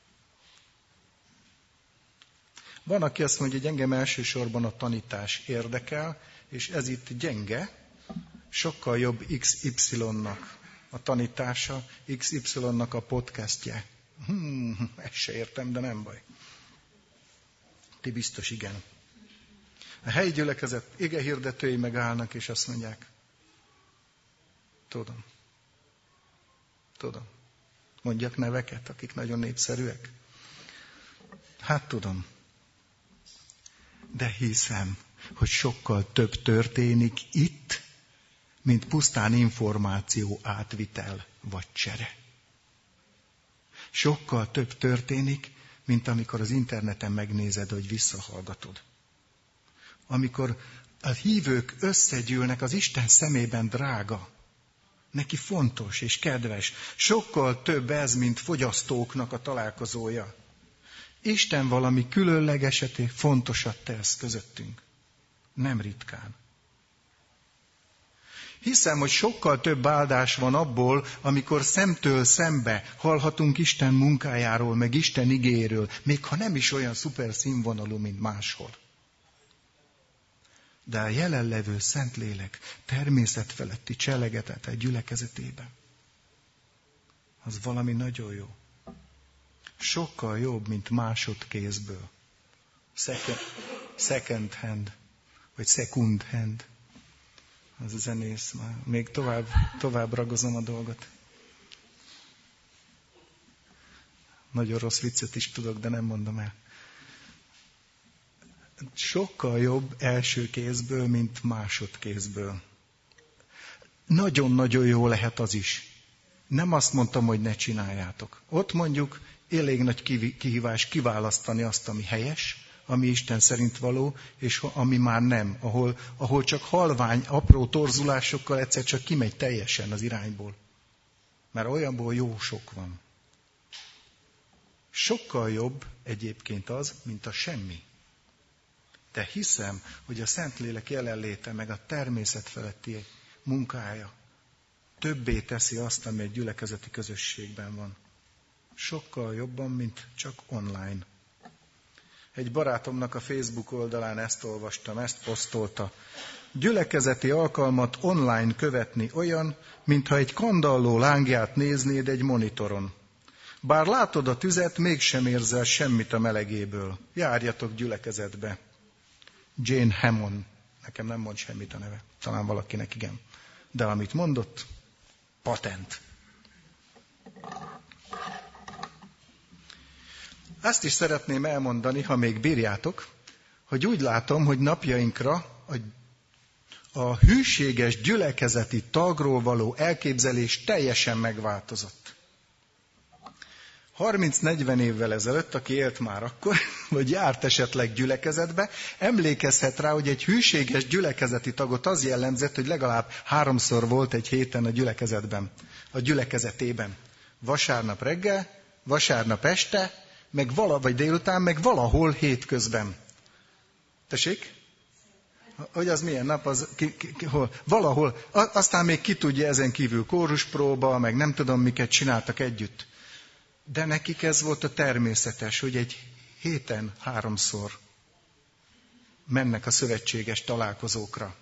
Van, aki azt mondja, hogy engem elsősorban a tanítás érdekel, és ez itt gyenge, sokkal jobb XY-nak a tanítása, XY-nak a podcastje. Ezt se értem, de nem baj. Ti biztos igen. A helyi gyülekezet igehirdetői megállnak, és azt mondják, tudom, Tudom. Mondjak neveket, akik nagyon népszerűek? Hát tudom. De hiszem, hogy sokkal több történik itt, mint pusztán információ átvitel vagy csere. Sokkal több történik, mint amikor az interneten megnézed, hogy visszahallgatod. Amikor a hívők összegyűlnek, az Isten szemében drága. Neki fontos és kedves. Sokkal több ez, mint fogyasztóknak a találkozója. Isten valami különlegeset, fontosat tesz közöttünk. Nem ritkán. Hiszem, hogy sokkal több áldás van abból, amikor szemtől szembe hallhatunk Isten munkájáról, meg Isten igéről, még ha nem is olyan szuper színvonalú, mint máshol. De a jelenlevő Szentlélek természetfeletti cselekedete gyülekezetében, az valami nagyon jó. Sokkal jobb, mint másodkézből. Second hand, vagy second hand. Az a zenész már. Még tovább ragozom a dolgot. Nagyon rossz viccet is tudok, de nem mondom el. Sokkal jobb első kézből, mint másodkézből. Nagyon-nagyon jó lehet az is. Nem azt mondtam, hogy ne csináljátok. Ott mondjuk elég nagy kihívás kiválasztani azt, ami helyes, ami Isten szerint való, és ami már nem, ahol csak halvány, apró torzulásokkal egyszer csak kimegy teljesen az irányból. Mert olyanból jó sok van. Sokkal jobb egyébként az, mint a semmi. De hiszem, hogy a Szentlélek jelenléte, meg a természet feletti munkája többé teszi azt, ami egy gyülekezeti közösségben van. Sokkal jobban, mint csak online. Egy barátomnak a Facebook oldalán ezt olvastam, ezt posztolta. Gyülekezeti alkalmat online követni olyan, mintha egy kandalló lángját néznéd egy monitoron. Bár látod a tüzet, mégsem érzel semmit a melegéből. Járjatok gyülekezetbe. Jane Hammond. Nekem nem mond semmit a neve. Talán valakinek igen. De amit mondott, patent. Azt is szeretném elmondani, ha még bírjátok, hogy úgy látom, hogy napjainkra a hűséges gyülekezeti tagról való elképzelés teljesen megváltozott. 30-40 évvel ezelőtt, aki élt már akkor, vagy járt esetleg gyülekezetbe, emlékezhet rá, hogy egy hűséges gyülekezeti tagot az jellemzett, hogy legalább 3-szor volt egy héten a gyülekezetben, a gyülekezetében. Vasárnap reggel, vasárnap este, vagy délután, meg valahol hétközben. Tessék? Hogy az milyen nap, az hol? Valahol. Aztán még ki tudja, ezen kívül kóruspróba, meg nem tudom, miket csináltak együtt. De nekik ez volt a természetes, hogy egy héten 3-szor mennek a szövetséges találkozókra.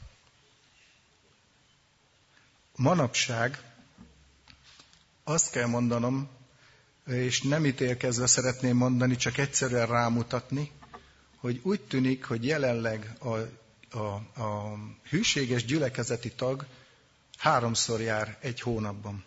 Manapság azt kell mondanom, és nem ítélkezve szeretném mondani, csak egyszerűen rámutatni, hogy úgy tűnik, hogy jelenleg a hűséges gyülekezeti tag 3-szor jár egy hónapban.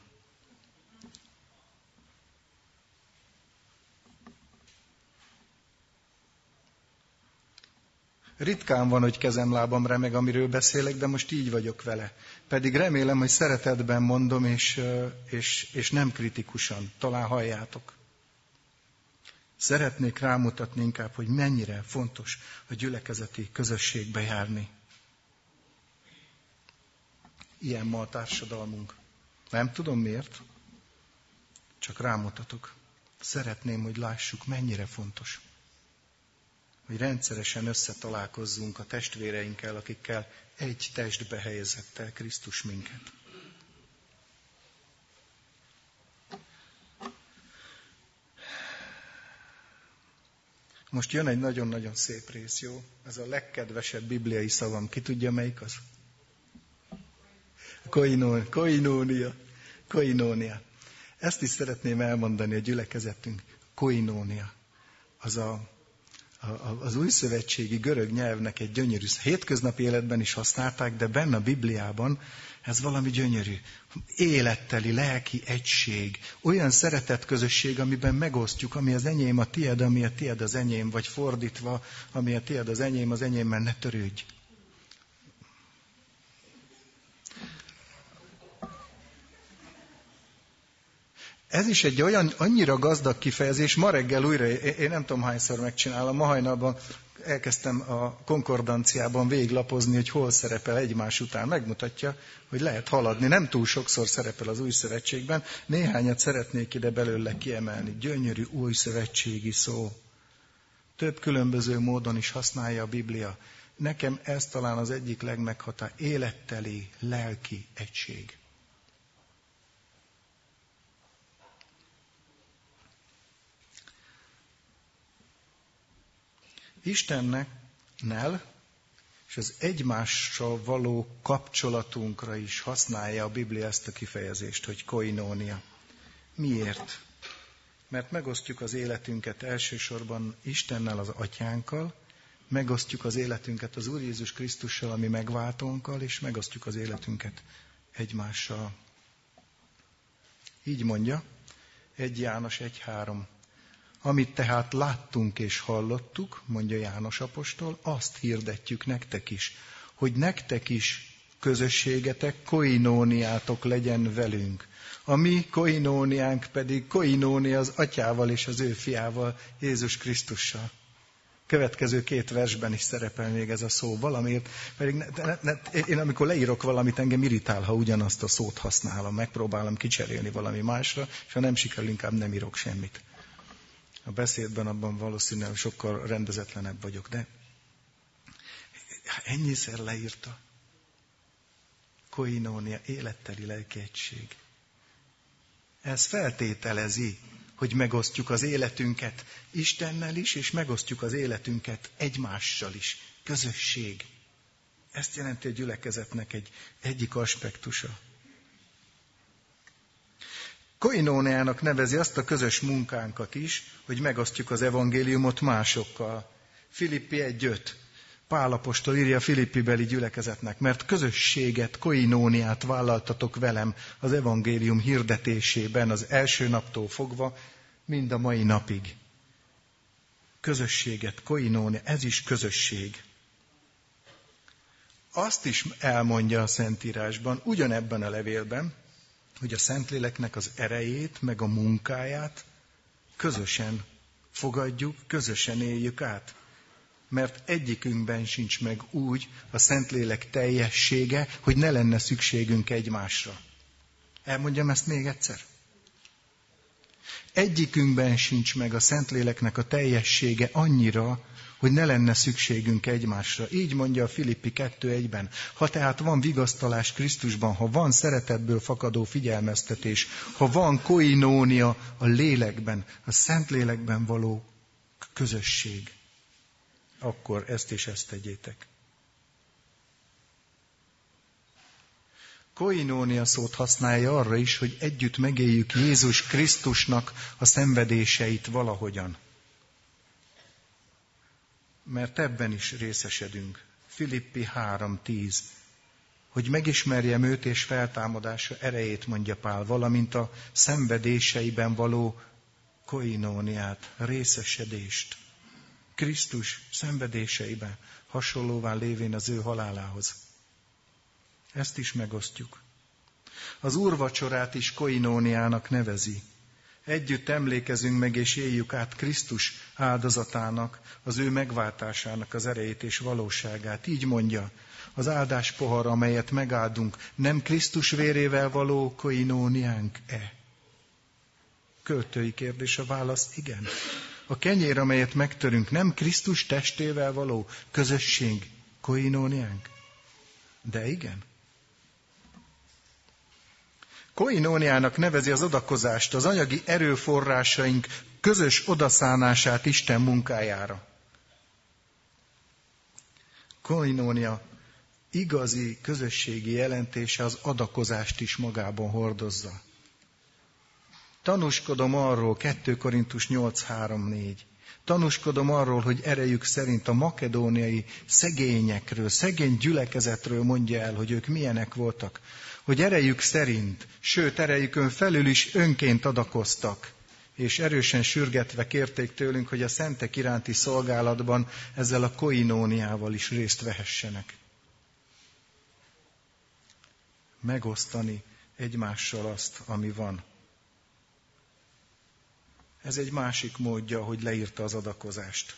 Ritkán van, hogy kezem-lábam remeg, amiről beszélek, de most így vagyok vele. Pedig remélem, hogy szeretetben mondom, és nem kritikusan. Talán halljátok. Szeretnék rámutatni inkább, hogy mennyire fontos a gyülekezeti közösségbe járni. Ilyen ma a társadalmunk. Nem tudom miért, csak rámutatok. Szeretném, hogy lássuk, mennyire fontos. Hogy rendszeresen összetalálkozzunk a testvéreinkkel, akikkel egy testbe helyezett el Krisztus minket. Most jön egy nagyon-nagyon szép rész, jó? Ez a legkedvesebb bibliai szavam. Ki tudja, melyik az? Koinónia. Ezt is szeretném elmondani a gyülekezetünk. Koinónia. az újszövetségi görög nyelvnek egy gyönyörű, hétköznapi életben is használták, de benne a Bibliában ez valami gyönyörű. Életteli, lelki egység, olyan szeretetközösség, amiben megosztjuk, ami az enyém a tied, ami a tied az enyém, vagy fordítva, ami a tied az enyémmel ne törődj. Ez is egy olyan annyira gazdag kifejezés, ma reggel újra, én nem tudom hányszor megcsinálom, ma hajnalban elkezdtem a konkordanciában végiglapozni, hogy hol szerepel egymás után. Megmutatja, hogy lehet haladni. Nem túl sokszor szerepel az új szövetségben, néhányat szeretnék ide belőle kiemelni. Gyönyörű új szövetségi szó. Több különböző módon is használja a Biblia. Nekem ez talán az egyik legmeghatározóbb, életteli, lelki egység. Istennel és az egymással való kapcsolatunkra is használja a Biblia ezt a kifejezést, hogy koinónia. Miért? Mert megosztjuk az életünket elsősorban Istennel, az Atyánkkal, megosztjuk az életünket az Úr Jézus Krisztussal, ami megváltónkkal, és megosztjuk az életünket egymással. Így mondja 1 János 1:3. Amit tehát láttunk és hallottuk, mondja János apostol, azt hirdetjük nektek is, hogy nektek is közösségetek, koinóniátok legyen velünk. A mi koinóniánk pedig koinónia az Atyával és az ő fiával, Jézus Krisztussal. Következő 2 versben is szerepel még ez a szó. Valamiért, pedig én amikor leírok valamit, engem irritál, ha ugyanazt a szót használom, megpróbálom kicserélni valami másra, és ha nem sikerül, inkább nem írok semmit. A beszédben abban valószínűleg sokkal rendezetlenebb vagyok, de ennyiszer leírta. Koinónia, életteli lelki egység. Ez feltételezi, hogy megosztjuk az életünket Istennel is, és megosztjuk az életünket egymással is. Közösség. Ezt jelenti a gyülekezetnek egyik aspektusa. Koinóniának nevezi azt a közös munkánkat is, hogy megosztjuk az evangéliumot másokkal. Filippi 1:5. Pál apostol írja a Filippibeli gyülekezetnek, mert közösséget, koinóniát vállaltatok velem az evangélium hirdetésében az első naptól fogva, mind a mai napig. Közösséget, koinónia, ez is közösség. Azt is elmondja a Szentírásban, ugyanebben a levélben, hogy a Szentléleknek az erejét, meg a munkáját közösen fogadjuk, közösen éljük át. Mert egyikünkben sincs meg úgy a Szentlélek teljessége, hogy ne lenne szükségünk egymásra. Elmondjam ezt még egyszer. Egyikünkben sincs meg a Szentléleknek a teljessége annyira, hogy ne lenne szükségünk egymásra. Így mondja a Filippi 2:1-ben. Ha tehát van vigasztalás Krisztusban, ha van szeretetből fakadó figyelmeztetés, ha van koinónia a lélekben, a Szentlélekben való közösség, akkor ezt és ezt tegyétek. Koinónia szót használja arra is, hogy együtt megéljük Jézus Krisztusnak a szenvedéseit valahogyan. Mert ebben is részesedünk. Filippi 3:10. Hogy megismerjem őt és feltámadása erejét, mondja Pál, valamint a szenvedéseiben való koinóniát, részesedést. Krisztus szenvedéseiben hasonlóvá lévén az ő halálához. Ezt is megosztjuk. Az úrvacsorát is koinóniának nevezi. Együtt emlékezünk meg és éljük át Krisztus áldozatának, az ő megváltásának az erejét és valóságát. Így mondja, az áldás pohara, amelyet megáldunk, nem Krisztus vérével való koinóniánk-e? Költői kérdés, a válasz igen. A kenyér, amelyet megtörünk, nem Krisztus testével való közösség, koinóniánk? De igen. Koinóniának nevezi az adakozást, az anyagi erőforrásaink közös odaszánását Isten munkájára. Koinónia igazi közösségi jelentése az adakozást is magában hordozza. Tanúskodom arról, 2 Korintus 8:3-4, Tanúskodom arról, hogy erejük szerint a makedóniai szegényekről, szegény gyülekezetről mondja el, hogy ők milyenek voltak. Hogy erejük szerint, sőt erejükön felül is önként adakoztak, és erősen sürgetve kérték tőlünk, hogy a szentek iránti szolgálatban ezzel a koinóniával is részt vehessenek. Megosztani egymással azt, ami van. Ez egy másik módja, hogy leírta az adakozást.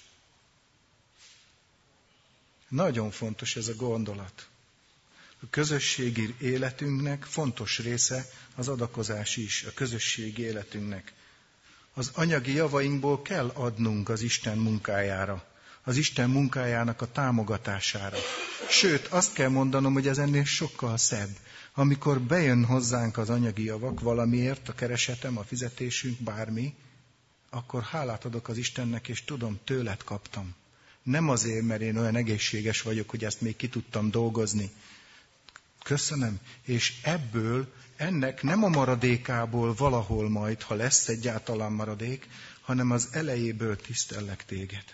Nagyon fontos ez a gondolat. A közösségi életünknek fontos része az adakozás is, a közösségi életünknek. Az anyagi javainkból kell adnunk az Isten munkájára, az Isten munkájának a támogatására. Sőt, azt kell mondanom, hogy ez ennél sokkal szebb. Amikor bejön hozzánk az anyagi javak valamiért, a keresetem, a fizetésünk, bármi, akkor hálát adok az Istennek, és tudom, tőled kaptam. Nem azért, mert én olyan egészséges vagyok, hogy ezt még ki tudtam dolgozni. Köszönöm, és ennek nem a maradékából valahol majd, ha lesz egyáltalán maradék, hanem az elejéből tisztellek téged.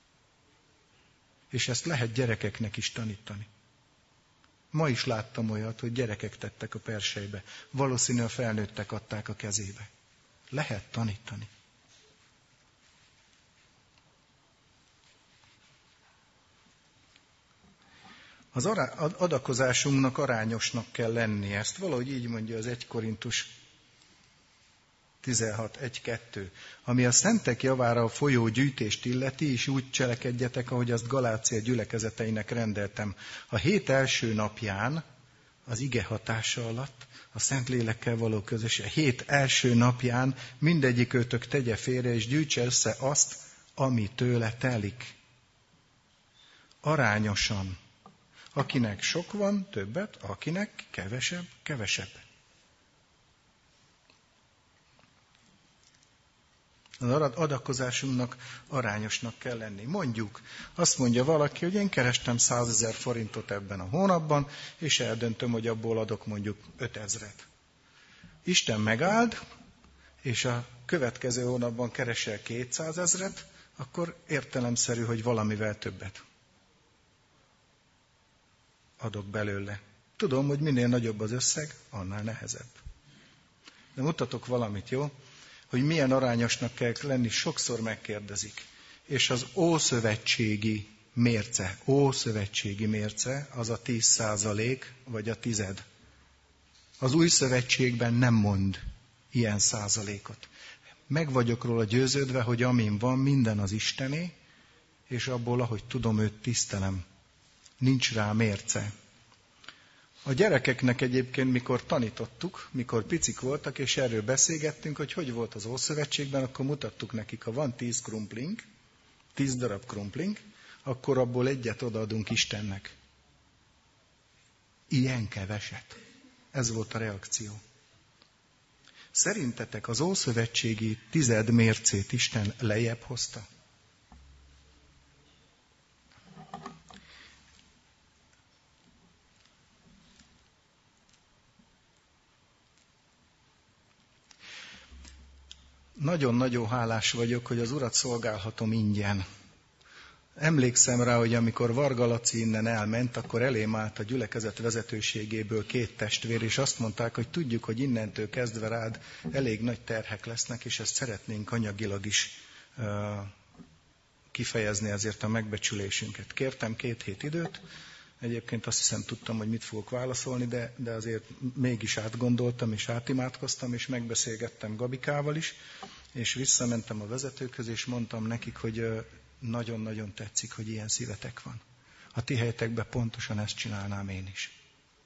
És ezt lehet gyerekeknek is tanítani. Ma is láttam olyat, hogy gyerekek tettek a persejbe. Valószínű a felnőttek adták a kezébe. Lehet tanítani. Az adakozásunknak arányosnak kell lennie. Ezt valahogy így mondja az 1 Korintus 16:1-2. Ami a szentek javára a folyó gyűjtést illeti, és úgy cselekedjetek, ahogy azt Galácia gyülekezeteinek rendeltem. A hét első napján, az ige hatása alatt, a Szentlélekkel való közösség, a hét első napján mindegyikőtök tegye félre, és gyűjtse össze azt, ami tőle telik. Arányosan. Akinek sok van, többet, akinek kevesebb, kevesebbet. Az adakozásunknak arányosnak kell lenni. Mondjuk, azt mondja valaki, hogy én kerestem 100 000 forintot ebben a hónapban, és eldöntöm, hogy abból adok mondjuk 5000-et. Isten megáld, és a következő hónapban keresel 200 000, akkor értelemszerű, hogy valamivel többet adok belőle. Tudom, hogy minél nagyobb az összeg, annál nehezebb. De mutatok valamit, jó? Hogy milyen arányosnak kell lenni, sokszor megkérdezik. És az ószövetségi mérce, az a 10% vagy a 10. Az új szövetségben nem mond ilyen százalékot. Meg vagyok róla győződve, hogy amin van, minden az Istené, és abból, ahogy tudom, őt tisztelem. Nincs rá mérce. A gyerekeknek egyébként, mikor tanítottuk, mikor picik voltak, és erről beszélgettünk, hogy volt az Ószövetségben, akkor mutattuk nekik, ha van 10 krumpling, 10 darab krumpling, akkor abból egyet odaadunk Istennek. Ilyen keveset. Ez volt a reakció. Szerintetek az ószövetségi 10 mércét Isten lejjebb hozta? Nagyon-nagyon hálás vagyok, hogy az Urat szolgálhatom ingyen. Emlékszem rá, hogy amikor Varga Laci innen elment, akkor elém állt a gyülekezet vezetőségéből 2 testvér, és azt mondták, hogy tudjuk, hogy innentől kezdve rád elég nagy terhek lesznek, és ezt szeretnénk anyagilag is kifejezni azért a megbecsülésünket. Kértem 2 hét időt, egyébként azt hiszem tudtam, hogy mit fogok válaszolni, de azért mégis átgondoltam, és átimádkoztam, és megbeszélgettem Gabikával is, és visszamentem a vezetőkhöz, és mondtam nekik, hogy nagyon-nagyon tetszik, hogy ilyen szívetek van. A ti helyetekben pontosan ezt csinálnám én is.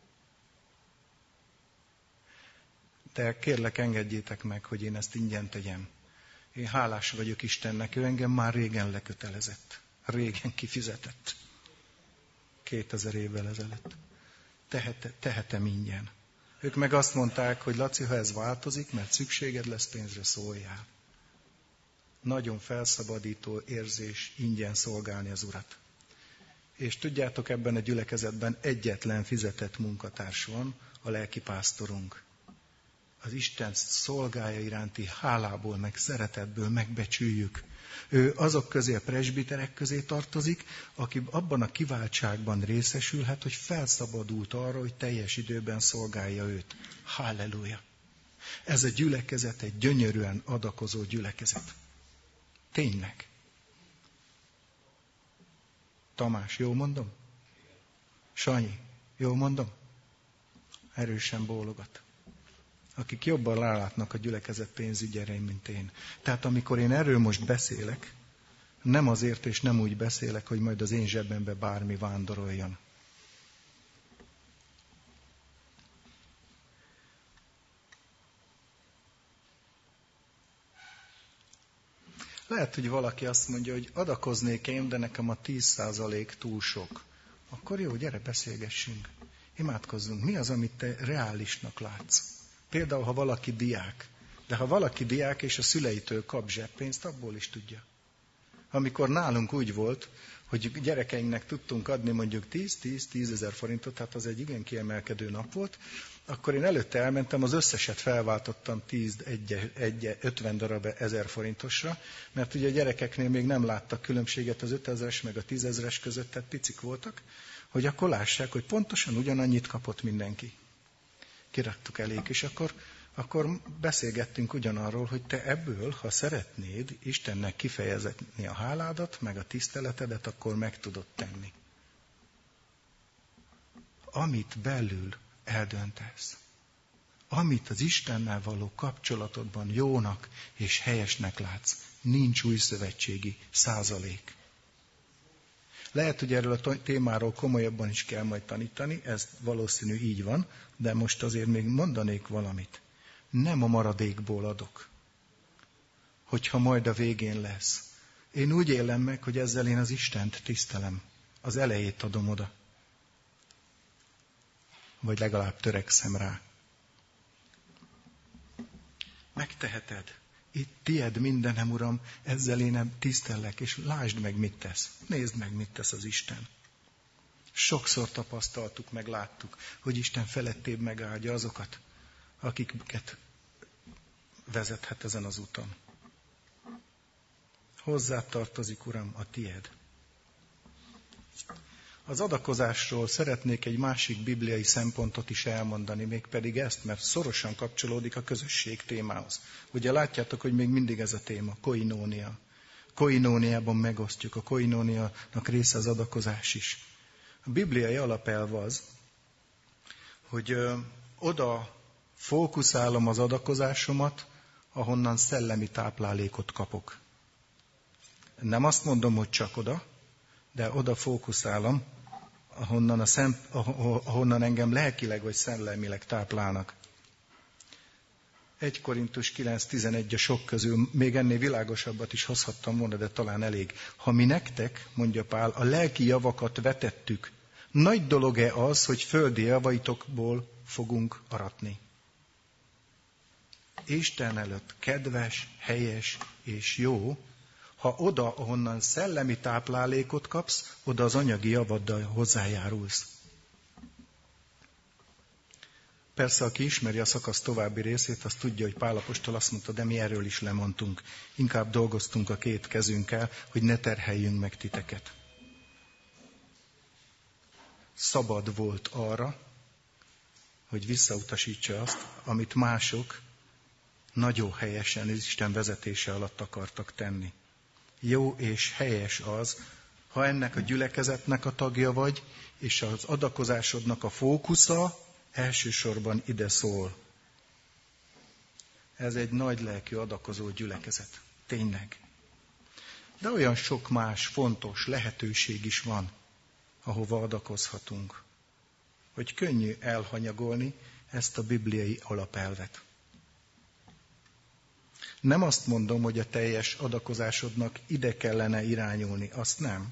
De kérlek, engedjétek meg, hogy én ezt ingyen tegyem. Én hálás vagyok Istennek, ő engem már régen lekötelezett, régen kifizetett. 2000 évvel ezelőtt. Tehetem ingyen. Ők meg azt mondták, hogy Laci, ha ez változik, mert szükséged lesz pénzre, szóljál. Nagyon felszabadító érzés ingyen szolgálni az Urat. És tudjátok, ebben a gyülekezetben egyetlen fizetett munkatárs van, a lelkipásztorunk. az Isten szolgája iránti hálából, meg szeretetből megbecsüljük. Ő azok közé, a presbiterek közé tartozik, aki abban a kiváltságban részesülhet, hogy felszabadult arra, hogy teljes időben szolgálja őt. Halleluja! Ez a gyülekezet egy gyönyörűen adakozó gyülekezet. Tényleg. Tamás, jól mondom? Sanyi, jól mondom? Erősen bólogat. Akik jobban rálátnak a gyülekezet pénzügyerein, mint én. Tehát amikor én erről most beszélek, nem azért és nem úgy beszélek, hogy majd az én zsebembe bármi vándoroljon. Lehet, hogy valaki azt mondja, hogy adakoznék én, de nekem a 10% túl sok. Akkor jó, gyere, beszélgessünk. Imádkozzunk. Mi az, amit te reálisnak látsz? Például, ha valaki diák. De ha valaki diák és a szüleitől kap zseppénzt, abból is tudja. Amikor nálunk úgy volt, hogy gyerekeinknek tudtunk adni mondjuk 10 ezer forintot, tehát az egy igen kiemelkedő nap volt, akkor én előtte elmentem, az összeset felváltottam 50 darab 1000 forintosra, mert ugye a gyerekeknél még nem láttak különbséget az 5000-es meg a 10 000-es között, tehát picik voltak, hogy akkor lássák, hogy pontosan ugyanannyit kapott mindenki. Kiraktuk elég, és akkor beszélgettünk ugyanarról, hogy te ebből, ha szeretnéd Istennek kifejezni a háládat, meg a tiszteletedet, akkor meg tudod tenni. Amit belül eldöntesz, amit az Istennel való kapcsolatodban jónak és helyesnek látsz, nincs újszövetségi százalék. Lehet, hogy erről a témáról komolyabban is kell majd tanítani, ez valószínű így van, de most azért még mondanék valamit. Nem a maradékból adok, hogyha majd a végén lesz. Én úgy élem meg, hogy ezzel én az Istent tisztelem. Az elejét adom oda. Vagy legalább törekszem rá. Megteheted. Itt tied mindenem, Uram, ezzel én tisztellek, és lásd meg, mit tesz. Nézd meg, mit tesz az Isten. Sokszor tapasztaltuk, meg láttuk, hogy Isten felettébb megáldja azokat, akiket vezethet ezen az úton. Hozzá tartozik, Uram, a tied. Az adakozásról szeretnék egy másik bibliai szempontot is elmondani, mégpedig ezt, mert szorosan kapcsolódik a közösség témához. Ugye látjátok, hogy még mindig ez a téma, koinónia. Koinóniában megosztjuk, a koinóniának része az adakozás is. A bibliai alapelv az, hogy oda fókuszálom az adakozásomat, ahonnan szellemi táplálékot kapok. Nem azt mondom, hogy csak oda, de oda fókuszálom, ahonnan engem lelkileg vagy szellemileg táplálnak. 1 Korintus 9:11 a sok közül, még ennél világosabbat is hozhattam volna, de talán elég. Ha mi nektek, mondja Pál, a lelki javakat vetettük, nagy dolog-e az, hogy földi javaitokból fogunk aratni? Isten előtt kedves, helyes és jó, ha oda, ahonnan szellemi táplálékot kapsz, oda az anyagi javaddal hozzájárulsz. Persze, aki ismeri a szakasz további részét, az tudja, hogy Pál apostol azt mondta, de mi erről is lemondtunk. Inkább dolgoztunk a 2 kezünkkel, hogy ne terheljünk meg titeket. Szabad volt arra, hogy visszautasítsa azt, amit mások nagyon helyesen Isten vezetése alatt akartak tenni. Jó és helyes az, ha ennek a gyülekezetnek a tagja vagy, és az adakozásodnak a fókusza elsősorban ide szól. Ez egy nagy lelkű adakozó gyülekezet. Tényleg. De olyan sok más fontos lehetőség is van, ahova adakozhatunk. Hogy könnyű elhanyagolni ezt a bibliai alapelvet. Nem azt mondom, hogy a teljes adakozásodnak ide kellene irányulni, azt nem.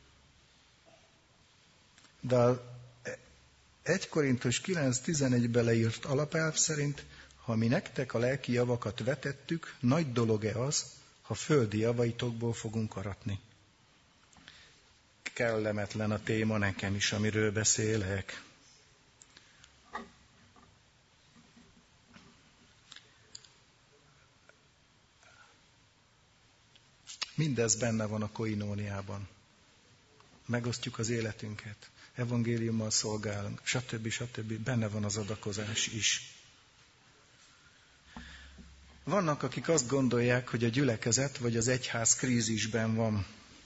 De a 1 Korintus 9:11-ben leírt alapelv szerint, ha mi nektek a lelki javakat vetettük, nagy dolog-e az, ha földi javaitokból fogunk aratni. Kellemetlen a téma nekem is, amiről beszélek. Mindez benne van a koinóniában. Megosztjuk az életünket, evangéliummal szolgálunk, stb. Benne van az adakozás is. Vannak, akik azt gondolják, hogy a gyülekezet vagy az egyház krízisben van.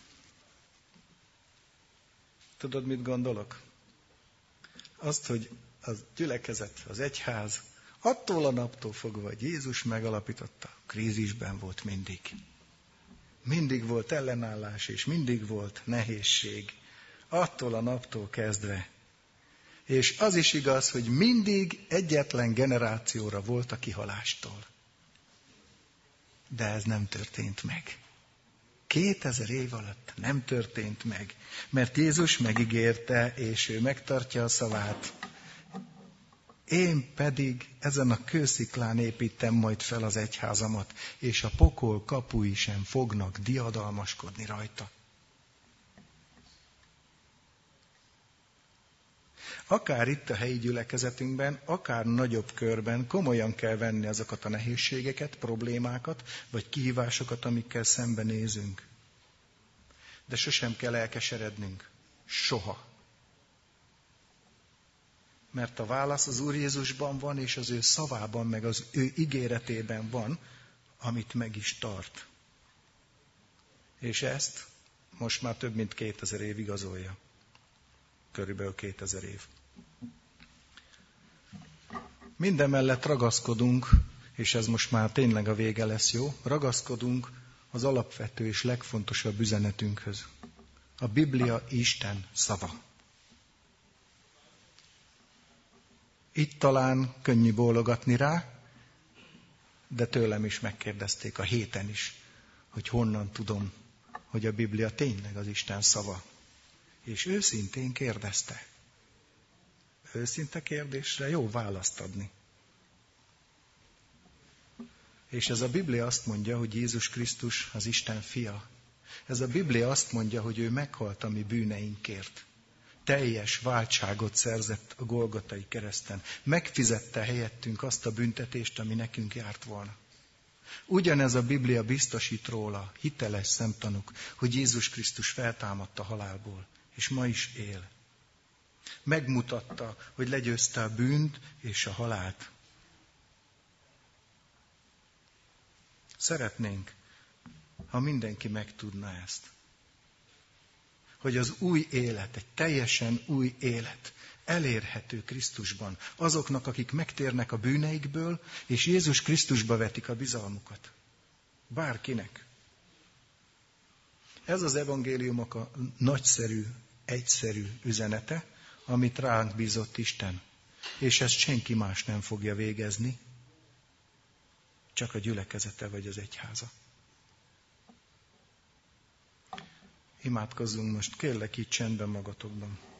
Tudod, mit gondolok? Azt, hogy a gyülekezet, az egyház attól a naptól fogva, hogy Jézus megalapította, krízisben volt mindig. Mindig volt ellenállás, és mindig volt nehézség. Attól a naptól kezdve. És az is igaz, hogy mindig egyetlen generációra volt a kihalástól. De ez nem történt meg. 2000 év alatt nem történt meg. Mert Jézus megígérte, és ő megtartja a szavát. Én pedig ezen a kősziklán építem majd fel az egyházamat, és a pokol kapui sem fognak diadalmaskodni rajta. Akár itt a helyi gyülekezetünkben, akár nagyobb körben komolyan kell venni azokat a nehézségeket, problémákat, vagy kihívásokat, amikkel szembenézünk. De sosem kell elkeserednünk. Soha. Mert a válasz az Úr Jézusban van, és az ő szavában, meg az ő ígéretében van, amit meg is tart. És ezt most már több mint 2000 év igazolja. Körülbelül 2000 év. Mindemellett ragaszkodunk, és ez most már tényleg a vége lesz, jó? Ragaszkodunk az alapvető és legfontosabb üzenetünkhöz. A Biblia Isten szava. Itt talán könnyű bólogatni rá, de tőlem is megkérdezték a héten is, hogy honnan tudom, hogy a Biblia tényleg az Isten szava. És őszintén kérdezte. Őszinte kérdésre jó választ adni. És ez a Biblia azt mondja, hogy Jézus Krisztus az Isten fia. Ez a Biblia azt mondja, hogy ő meghalt a mi bűneinkért. Teljes váltságot szerzett a Golgotai kereszten. Megfizette helyettünk azt a büntetést, ami nekünk járt volna. Ugyanez a Biblia biztosít róla, hiteles szemtanúk, hogy Jézus Krisztus feltámadt a halálból, és ma is él. Megmutatta, hogy legyőzte a bűnt és a halált. Szeretnénk, ha mindenki megtudna ezt. Hogy az új élet, egy teljesen új élet elérhető Krisztusban. Azoknak, akik megtérnek a bűneikből, és Jézus Krisztusba vetik a bizalmukat. Bárkinek. Ez az evangéliumok a nagyszerű, egyszerű üzenete, amit ránk bízott Isten. És ezt senki más nem fogja végezni, csak a gyülekezete vagy az egyháza. Imádkozzunk most, kérlek így csendben magatokban.